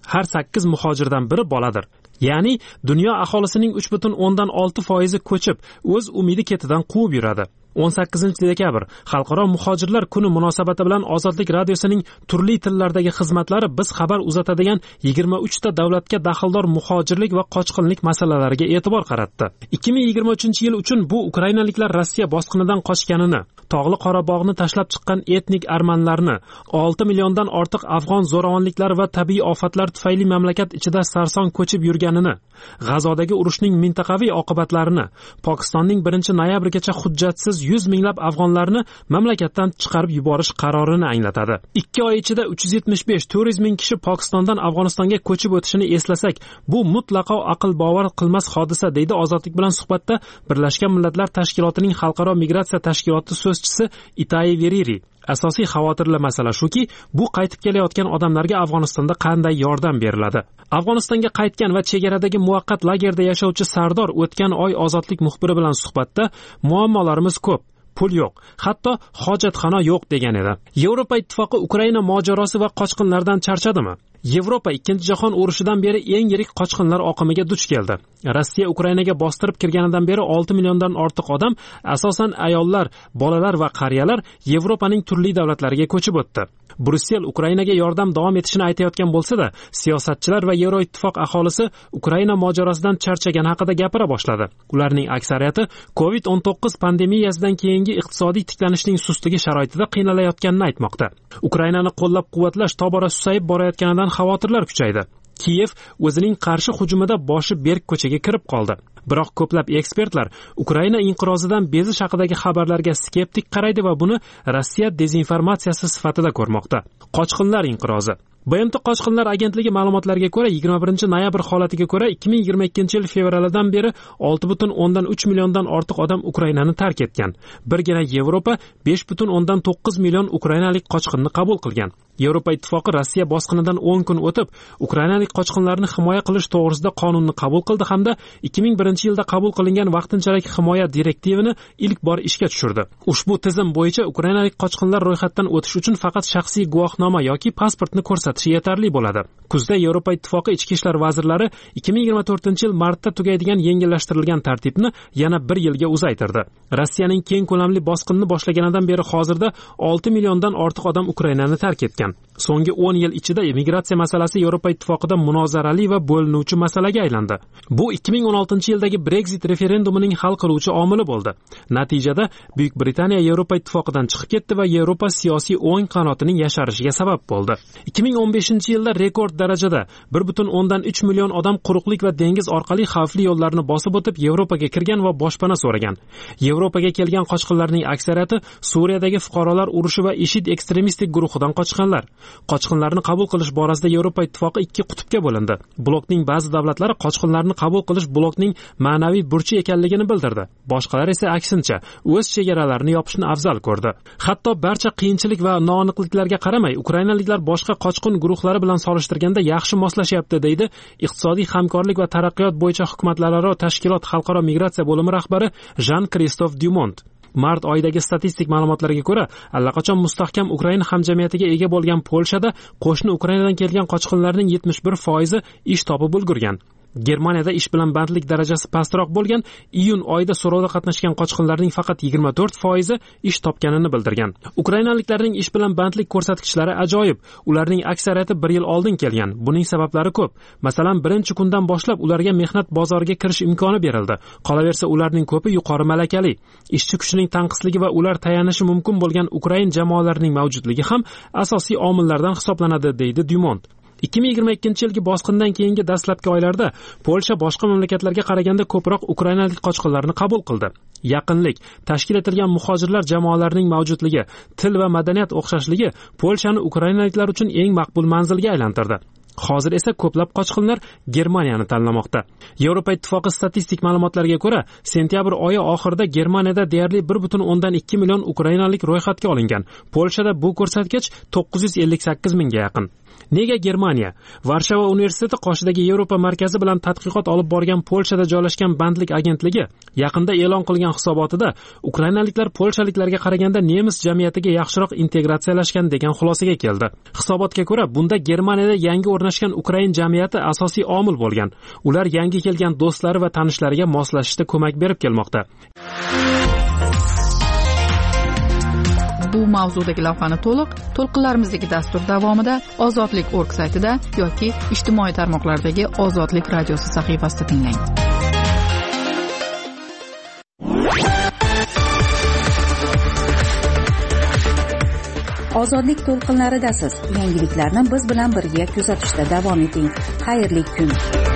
har sakkiz muhojirdan biri boladir. Ya'ni dunyo aholisining uch butun o'ndan olti foizi ko'chib, o'z umidi ketidan quvib yuradi. o'n sakkizinchi dekabr Xalqaro muhojirlar kuni munosabati bilan Ozodlik radiosining turli tillardagi xizmatlari biz xabar uzatadigan yigirma uchta davlatga daxldor muhojirlik va qochqinlik masalalariga e'tibor qaratdi. ikki ming yigirma uchinchi yil uchun bu ukrainaliklar Rossiya bosqinidan qochganini, Tog'li Qorabog'ni tashlab chiqqan etnik armanlarni, olti milliondan ortiq afg'on zo'ravonliklari va tabiiy ofatlar tufayli mamlakat ichida sarson ko'chib yurganini, G'azodagi urushning mintaqaviy oqibatlarini, Pokistonning birinchi noyabrgacha hujjatsiz yuz minglab afg'onlarni mamlakatdan chiqarib yuborish qarorini anglatadi. ikki oy ichida uch yuz yetmish besh to'rt yuz ming kishi Pokistondan Afg'onistonga ko'chib o'tishini eslasak, bu mutlaqo aql bovar qilmas hodisa, deydi Ozodlik bilan suhbatda Birlashgan Millatlar Tashkilotining Xalqaro migratsiya tashkiloti so'zchisi Itayi Veriri. Asosiy xavotirli masala shuki, bu qaytib kelayotgan odamlarga Afg'onistonda qanday yordam beriladi? Afg'onistonga qaytgan va chegaradagi muvaqqat lagerda yashovchi Sardor o'tgan oy Ozodlik muxbiri bilan suhbatda muammolarimiz ko'p, pul yo'q, hatto hojatxona yo'q degan edi. Yevropa ittifoqi Ukraina mojarosi va qochqinlardan charchadimi? Yevropa ikkinchi jahon urushidan beri eng yirik qochqinlar oqimiga duch keldi. Rossiya Ukrainaga bostirib kirganidan beri olti milliondan ortiq odam, asosan ayollar, bolalar va qariyalar Yevropaning turli davlatlariga ko'chib o'tdi. Brussel Ukrainaga yordam davom etishini aytayotgan bo'lsa-da, siyosatchilar va Yevroittifoq aholisi Ukraina mojarosidan charchagan haqida gapira boshladi. Ularning aksariyati covid o'n to'qqiz pandemiyasidan keyingi iqtisodiy tiklanishning sustligi sharoitida qiynalayotganini aytmoqda. Ukrainani qo'llab-quvvatlash tobora susayib borayotganidan xavotirlar kuchaydi. Kiyev o'zining qarshi hujumida boshi berk ko'chaga kirib qoldi. Biroq ko'plab ekspertlar Ukraina inqirozidan bezish haqidagi xabarlarga skeptik qaraydi va buni Rossiya dezinformatsiyasi sifatida ko'rmoqda. Qochqinlar inqirozi. B M T Qochqinlar agentligi ma'lumotlariga ko'ra, yigirma birinchi noyabr holatiga ko'ra ikki ming yigirma ikkinchi yil fevralidan beri olti butun o'ndan uch milliondan ortiq odam Ukrainani tark etgan. Birgina Yevropa besh butun o'ndan to'qqiz million ukrainalik qochqinni qabul qilgan. Yevropa ittifoqi Rossiya bosqinidan o'n kun o'tib, ukrainalik qochqinlarni himoya qilish to'g'risida qonunni qabul qildi hamda ikki ming birinchi yilda qabul qilingan vaqtinchalik himoya direktivini ilk bor ishga tushirdi. Ushbu tizim bo'yicha ukrainalik qochqinlar ro'yxatdan o'tish uchun faqat shaxsiy guvohnoma yoki pasportni ko'rsatish yetarli bo'ladi. Kuzda Yevropa ittifoqi ichki ishlar vazirlari ikki ming yigirma to'rtinchi yil martda tugaydigan yengillashtirilgan tartibni yana bir yilga uzaytirdi. Rossiyaning keng ko'lamli bosqinni boshlaganidan beri hozirda olti milliondan ortiq odam Ukrainani tark etgan. So'nggi o'n yil ichida migratsiya masalasi Yevropa ittifoqida munozarali va bo'linuvchi masalaga aylandi. Bu ikki ming o'n oltinchi yildagi Brexit referendumining hal qiluvchi omili bo'ldi. Natijada Buyuk Britaniya Yevropa ittifoqidan chiqib ketdi va Yevropa siyosiy o'ng qanotining yasharishiga sabab bo'ldi. ikki ming o'n beshinchi yilda rekord darajada bir butun o'ndan uch million odam quruqlik va dengiz orqali xavfli yo'llarni bosib o'tib Yevropaga kirgan va boshpana so'ragan. Yevropaga kelgan qochqinlarning aksariyati Suriyadagi fuqarolar urushi va IShID ekstremistik guruhidan qochqinlar. Qochqinlarni qabul qilish borasida Yevropa ittifoqi ikki qutbga bo'lindi. Blokning ba'zi davlatlari qochqinlarni qabul qilish blokning ma'naviy burchi ekanligini bildirdi. Boshqalar esa aksincha, o'z chegaralarini yopishni afzal ko'rdi. Hatto barcha qiyinchilik va noaniqliklarga qaramay, ukrainaliklar boshqa qochqin guruhlari bilan solishtirganda yaxshi moslashyapti, deydi Iqtisodiy hamkorlik va taraqqiyot bo'yicha hukumatlararo tashkilot xalqaro migratsiya bo'limi rahbari Jean-Christophe Dumont. Mart oyidagi statistik ma'lumotlarga ko'ra, allaqachon mustahkam Ukraina hamjamiyatiga ega bo'lgan Polshada qo'shni Ukrainadan kelgan qochqinlarning yetmish bir foizi ish topib ulgurgan. Germaniyada ish bilan bandlik darajasi pastroq bo'lgan, iyun oyida so'rovda qatnashgan qochqinlarning faqat yigirma to'rt foizi ish topganini bildirgan. Ukrainaliklarning ish bilan bandlik ko'rsatkichlari ajoyib. Ularning aksariyati bir yil oldin kelgan. Buning sabablari ko'p. Masalan, birinchi kundan boshlab ularga mehnat bozoriga kirish imkoni berildi. Qolaversa, ularning ko'pi yuqori malakali. Ishchi kuchining tanqisligi va ular tayanishi mumkin bo'lgan Ukrain jamoalarining mavjudligi ham asosiy omillardan hisoblanadi, deydi Dumont. ikki ming yigirma ikkinchi yilgi bosqindan keyingi dastlabki oylarda Polsha boshqa mamlakatlarga qaraganda ko'proq ukrainalik qochqinlarni qabul qildi. Yaqinlik, tashkil etilgan muhojirlar jamoalarining mavjudligi, til va madaniyat o'xshashligi Polshani ukrainaliklar uchun eng maqbul manzilga aylantirdi. Hozir esa ko'plab qochqinlar Germaniyani tanlamoqda. Yevropa ittifoqi statistik ma'lumotlariga ko'ra, sentyabr oyi oxirida Germaniyada deyarli bir butun o'ndan ikki million ukrainalik ro'yxatga olingan. Polshada bu ko'rsatkich to'qqiz yuz ellik sakkiz mingga yaqin. Nega Germaniya? Varshava universiteti qoshidagi Yevropa markazi bilan tadqiqot olib borgan Polshada joylashgan bandlik agentligi yaqinda e'lon qilgan hisobotida ukrainaliklar polshaliklarga qaraganda nemis jamiyatiga yaxshiroq integratsiyalashgan degan xulosaga keldi. Hisobotga ko'ra, bunda Germaniyada yangi o'rnashgan ukrain jamiyati asosiy omil bo'lgan. Ular yangi kelgan do'stlari va tanishlariga moslashishda ko'mak berib kelmoqda. Bu mavzudagi lavhani to'liq to'lqinlarimizdagi dastur davomida ozodlik точка org saytida yoki ijtimoiy tarmoqlardagi Ozodlik radiosi sahifasida tinglang. Ozodlik to'lqinlaridasiz. Yangiliklarni biz bilan birga kuzatishda davom eting. Xayrli kun.